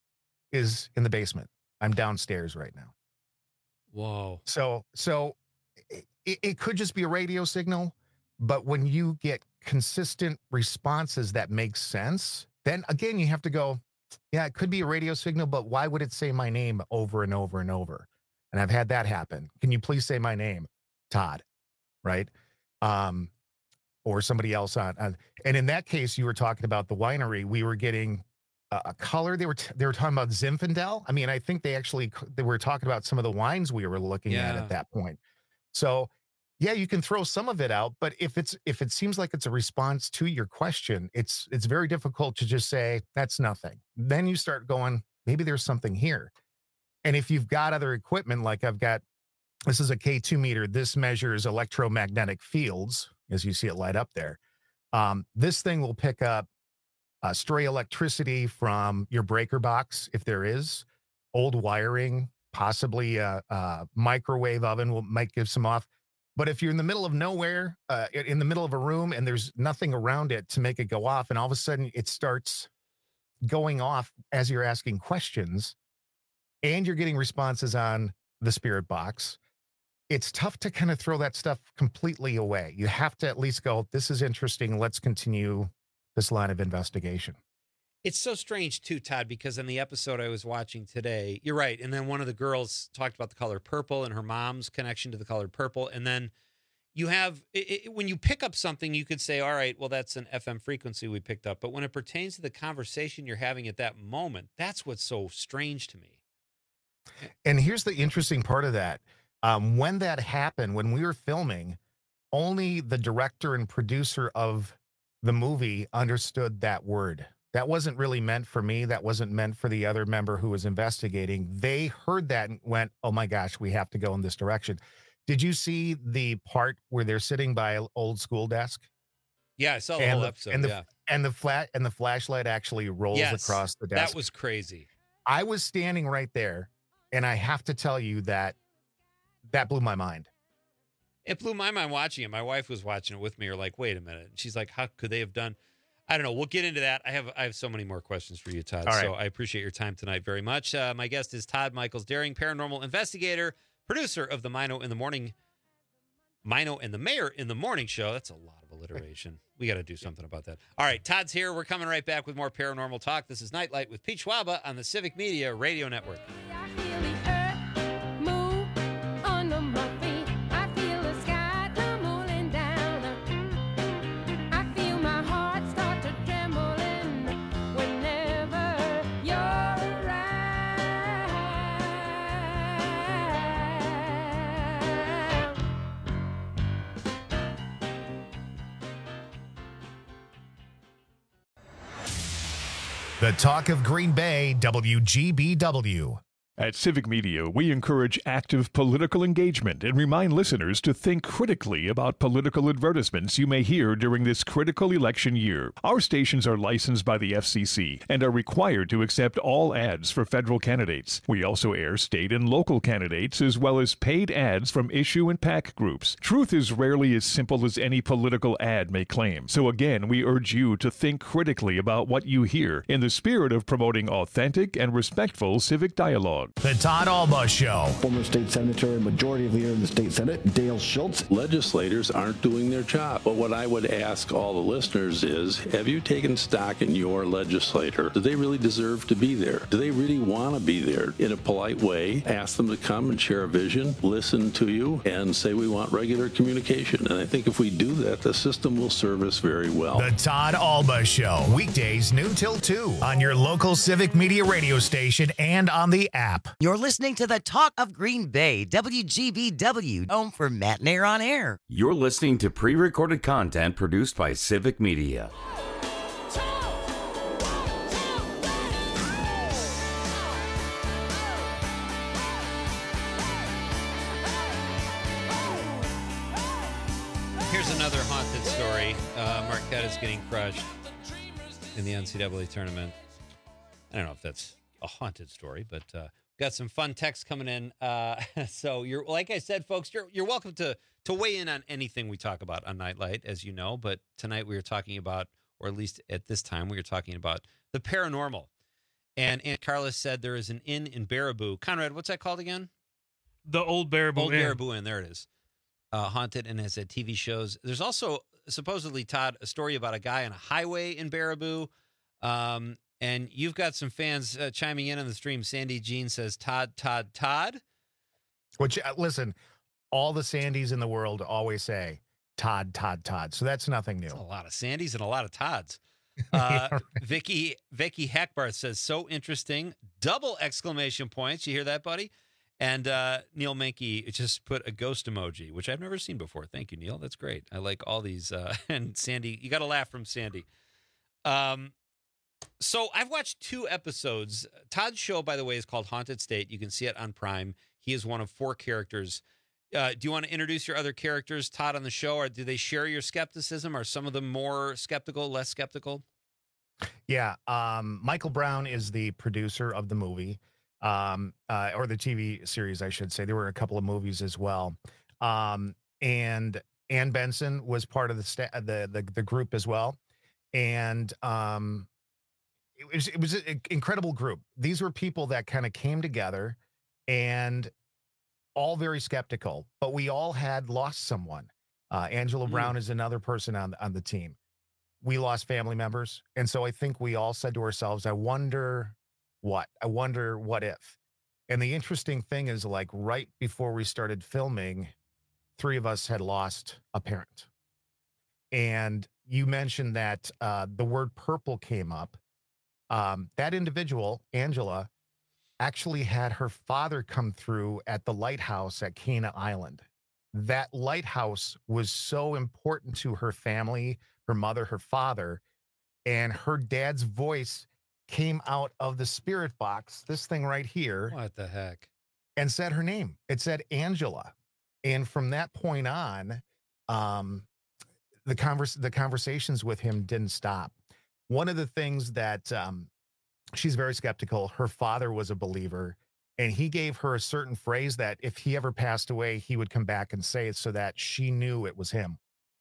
is in the basement. I'm downstairs right now. Whoa. So so it, it could just be a radio signal, but when you get consistent responses that make sense, then again you have to go, yeah, it could be a radio signal, but why would it say my name over and over and over? And I've had that happen. Can you please say my name, Todd? Right? Um, or somebody else on, on. And in that case, you were talking about the winery. We were getting a, a color. They were t- they were talking about Zinfandel. I mean, I think they actually they were talking about some of the wines we were looking at Yeah. at that point. So yeah, you can throw some of it out, but if it's if it seems like it's a response to your question, it's it's very difficult to just say that's nothing. Then you start going, maybe there's something here. And if you've got other equipment, like I've got, this is a K two meter. This measures electromagnetic fields, as you see it light up there. Um, this thing will pick up uh, stray electricity from your breaker box, if there is, old wiring, possibly a, a microwave oven will might give some off. But if you're in the middle of nowhere, uh, in the middle of a room, and there's nothing around it to make it go off, and all of a sudden it starts going off as you're asking questions, and you're getting responses on the spirit box, it's tough to kind of throw that stuff completely away. You have to at least go, this is interesting. Let's continue this line of investigation. It's so strange too, Todd, because in the episode I was watching today, you're right. And then one of the girls talked about the color purple and her mom's connection to the color purple. And then you have, it, it, when you pick up something, you could say, all right, well, that's an F M frequency we picked up. But when it pertains to the conversation you're having at that moment, that's what's so strange to me. And here's the interesting part of that. Um, when that happened, when we were filming, only the director and producer of the movie understood that word. That wasn't really meant for me. That wasn't meant for the other member who was investigating. They heard that and went, oh my gosh, we have to go in this direction. Did you see the part where they're sitting by an old school desk? Yeah, I saw the and whole the, episode. And the, yeah. and the flat and the flashlight actually rolls Yes, across the desk. That was crazy. I was standing right there, and I have to tell you that that blew my mind. It blew my mind watching it. My wife was watching it with me. Or like, wait a minute. And she's like, how could they have done? I don't know. We'll get into that. I have I have so many more questions for you, Todd. All right. So I appreciate your time tonight very much. Uh, my guest is Todd Michaels Daring, paranormal investigator, producer of the Mino in the Morning, Mino and the Mayor in the Morning show. That's a lot of alliteration. We got to do something about that. All right, Todd's here. We're coming right back with more paranormal talk. This is Nightlight with Pete Schwaba on the Civic Media Radio Network. Move under my feet. I feel the sky come rolling down. The talk of Green Bay, W G B W. At Civic Media, we encourage active political engagement and remind listeners to think critically about political advertisements you may hear during this critical election year. Our stations are licensed by the F C C and are required to accept all ads for federal candidates. We also air state and local candidates as well as paid ads from issue and PAC groups. Truth is rarely as simple as any political ad may claim. So again, we urge you to think critically about what you hear in the spirit of promoting authentic and respectful civic dialogue. The Todd Alba Show. Former state senator and majority leader in the state Senate, Dale Schultz. Legislators aren't doing their job. But what I would ask all the listeners is, have you taken stock in your legislator? Do they really deserve to be there? Do they really want to be there? In a polite way, ask them to come and share a vision, listen to you, and say we want regular communication. And I think if we do that, the system will serve us very well. The Todd Alba Show. Weekdays noon till two on your local Civic Media radio station and on the app. You're listening to the Talk of Green Bay, W G B W, home for Matt Nair on Air. You're listening to pre-recorded content produced by Civic Media. Here's another haunted story. Uh, Marquette is getting crushed in the N C double A tournament. I don't know if that's a haunted story, but uh, got some fun text coming in. Uh, so you're, like I said, folks, you're you're welcome to to weigh in on anything we talk about on Nightlight, as you know. But tonight we were talking about, or at least at this time, we were talking about the paranormal. And Aunt Carla said there is an inn in Baraboo. Conrad, what's that called again? The Old Baraboo Old Inn. Baraboo Inn. There it is. Uh, haunted and has had T V shows. There's also supposedly, Todd, a story about a guy on a highway in Baraboo. Um, And you've got some fans uh, chiming in on the stream. Sandy Jean says, Todd, Todd, Todd. Which, uh, listen, all the Sandys in the world always say, Todd, Todd, Todd. So that's nothing new. That's a lot of Sandys and a lot of Todds. Uh, yeah, right. Vicky Vicky Hackbarth says, so interesting. Double exclamation points. You hear that, buddy? And uh, Neil Menke just put a ghost emoji, which I've never seen before. Thank you, Neil. That's great. I like all these. Uh, and Sandy, you got to laugh from Sandy. Um. So I've watched two episodes. Todd's show, by the way, is called Haunted State. You can see it on Prime. He is one of four characters. Uh, do you want to introduce your other characters, Todd, on the show, or do they share your skepticism? Are some of them more skeptical, less skeptical? Yeah. Um, Michael Brown is the producer of the movie, um, uh, or the T V series, I should say. There were a couple of movies as well. Um, and Ann Benson was part of the, sta- the, the, the group as well. And, um, It was, it was an incredible group. These were people that kind of came together and all very skeptical, but we all had lost someone. Uh, Angela mm. Brown is another person on, on the team. We lost family members. And so I think we all said to ourselves, I wonder what, I wonder what if. And the interesting thing is, like, right before we started filming, three of us had lost a parent. And you mentioned that uh, the word purple came up. Um, that individual, Angela, actually had her father come through at the lighthouse at Cana Island. That lighthouse was so important to her family, her mother, her father, and her dad's voice came out of the spirit box, this thing right here. What the heck? And said her name. It said Angela. And from that point on, um, the converse, the conversations with him didn't stop. One of the things that um, she's very skeptical, her father was a believer, and he gave her a certain phrase that if he ever passed away, he would come back and say it so that she knew it was him.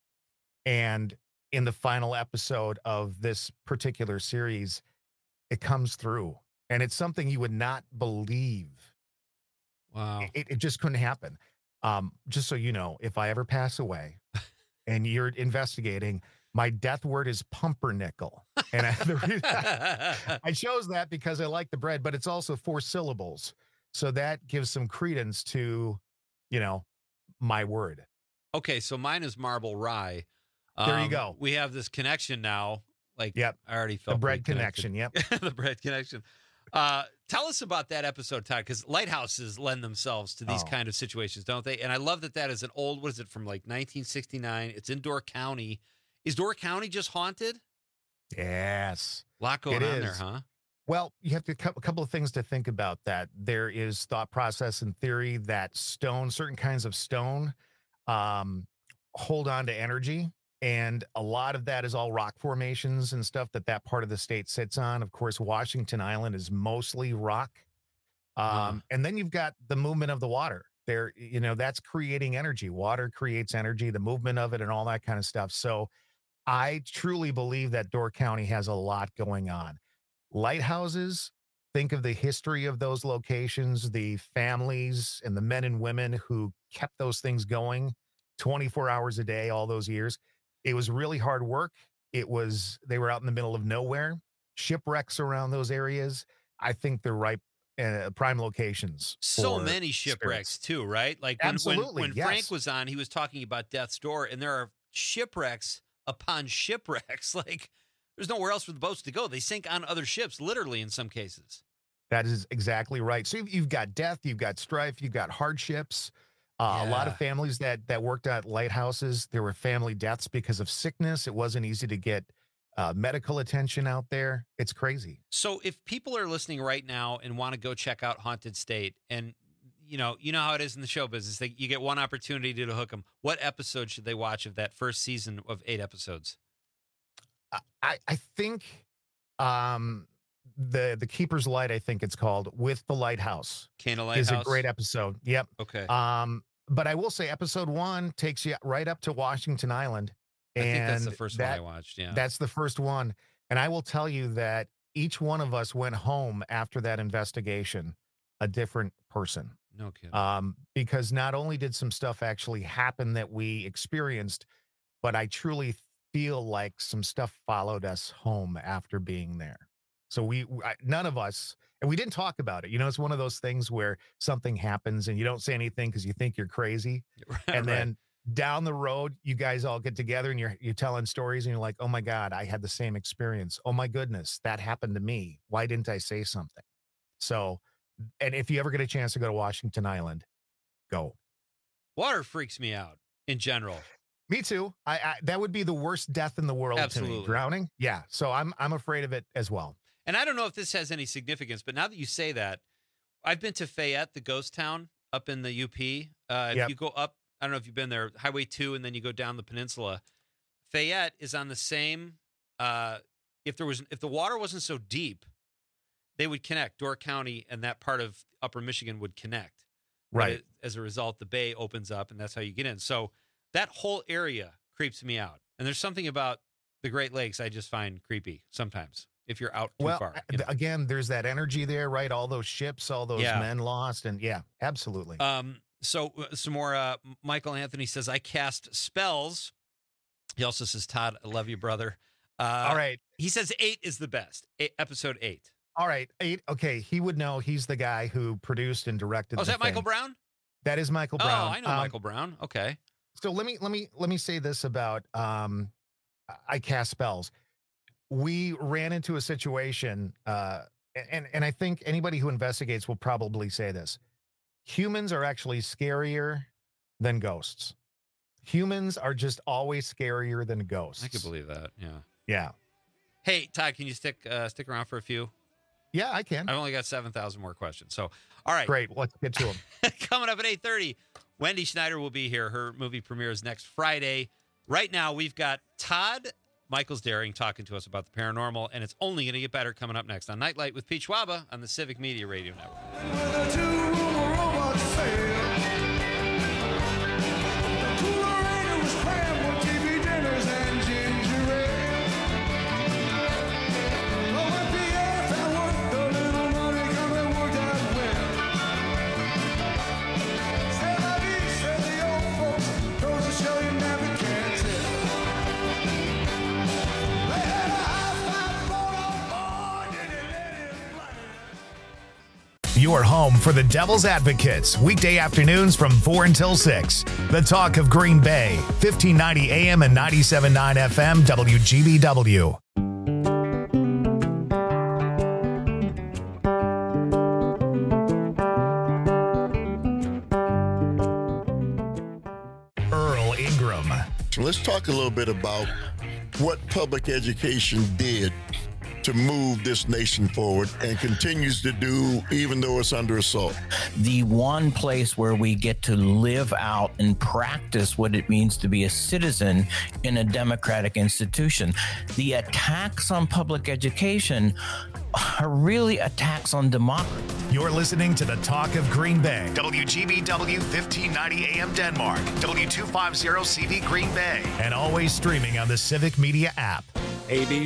And in the final episode of this particular series, it comes through, and it's something you would not believe. Wow. It, it just couldn't happen. Um, just so you know, if I ever pass away and you're investigating, my death word is pumpernickel. And I, the reason, I chose that because I like the bread, but it's also four syllables. So that gives some credence to, you know, my word. Okay, so mine is marble rye. There um, you go. We have this connection now. Like, yep. I already felt the bread connection. Yep. The bread connection. Uh, tell us about that episode, Todd, because lighthouses lend themselves to these Oh. kind of situations, don't they? And I love that that is an old, what is it, from like nineteen sixty-nine. It's in Door County. Is Door County just haunted? Yes. A lot going It on is. there, huh? Well, you have to a couple of things to think about that. There is thought process and theory that stone, certain kinds of stone, um, hold on to energy. And a lot of that is all rock formations and stuff that that part of the state sits on. Of course, Washington Island is mostly rock. Um, uh. And then you've got the movement of the water there. You know, that's creating energy. Water creates energy, the movement of it and all that kind of stuff. So I truly believe that Door County has a lot going on. Lighthouses, think of the history of those locations, the families and the men and women who kept those things going twenty-four hours a day, all those years. It was really hard work. It was, they were out in the middle of nowhere, shipwrecks around those areas. I think they're ripe, uh, prime locations. So many shipwrecks spirits. too, right? Like when, Absolutely, when, when yes. Frank was on, he was talking about Death's Door, and there are shipwrecks upon shipwrecks. Like, there's nowhere else for the boats to go. They sink on other ships, literally, in some cases. That is exactly right. So you've, you've got death, you've got strife, you've got hardships. Uh, Yeah. A lot of families that that worked at lighthouses, there were family deaths because of sickness. It wasn't easy to get uh, medical attention out there. It's crazy. So if people are listening right now and want to go check out Haunted State, and you know, you know how it is in the show business, they, you get one opportunity to hook them. What episode should they watch of that first season of eight episodes? I, I think um, the the Keeper's Light, I think it's called, with the lighthouse, Cana is a Lighthouse? great episode. Yep. Okay. Um, but I will say, episode one takes you right up to Washington Island. I think that's the and first that- one I watched. Yeah. That's the first one. And I will tell you that each one of us went home after that investigation a different person. No kidding. Um, because not only did some stuff actually happen that we experienced, but I truly feel like some stuff followed us home after being there. So we, I- none of us, and we didn't talk about it. You know, it's one of those things where something happens and you don't say anything because you think you're crazy. And then down the road, you guys all get together and you're you're telling stories and you're like, oh my God, I had the same experience. Oh my goodness, that happened to me. Why didn't I say something? So, and if you ever get a chance to go to Washington Island, go. Water freaks me out in general. Me too. I, I that would be the worst death in the world to Absolutely. me. Drowning. Yeah. So I'm I'm afraid of it as well. And I don't know if this has any significance, but now that you say that, I've been to Fayette, the ghost town up in the U P. Uh, if Yep. you go up, I don't know if you've been there, Highway two, and then you go down the peninsula. Fayette is on the same. Uh, if there was, if the water wasn't so deep, they would connect. Door County and that part of Upper Michigan would connect. But Right. it- as a result, the bay opens up, and that's how you get in. So that whole area creeps me out. And there's something about the Great Lakes I just find creepy sometimes. If you're out too Well, far, uh, you know? again, there's that energy there, right? All those ships, all those Yeah. men lost, and yeah, absolutely. Um, so uh, some more. Uh, Michael Anthony says, "I cast spells." He also says, "Todd, I love you, brother." Uh, All right. He says eight is the best. Eight, episode eight. All right, eight. Okay, he would know. He's the guy who produced and directed. Oh, is the that Michael thing. Brown? That is Michael Brown. Oh, I know Um, Michael Brown. Okay. So let me let me let me say this about um, I cast spells. We ran into a situation, uh, and and I think anybody who investigates will probably say this: humans are actually scarier than ghosts. Humans are just always scarier than ghosts. I could believe that. Yeah. Yeah. Hey, Todd, can you stick uh, stick around for a few? Yeah, I can. I've only got seven thousand more questions. So, all right. Great. Let's get to them. Coming up at eight thirty, Wendy Schneider will be here. Her movie premieres next Friday. Right now, we've got Todd Michaels Daring talking to us about the paranormal, and it's only going to get better coming up next on Nightlight with Pete Schwaba on the Civic Media Radio Network. Your home for the Devil's Advocates, weekday afternoons from four until six. The Talk of Green Bay, fifteen ninety A M and ninety-seven point nine F M, W G B W. Earl Ingram. Let's talk a little bit about what public education did to move this nation forward and continues to do, even though it's under assault. The one place where we get to live out and practice what it means to be a citizen in a democratic institution. The attacks on public education are really attacks on democracy. You're listening to the Talk of Green Bay. W G B W fifteen ninety A M Denmark, W two fifty C V Green Bay, and always streaming on the Civic Media app. A B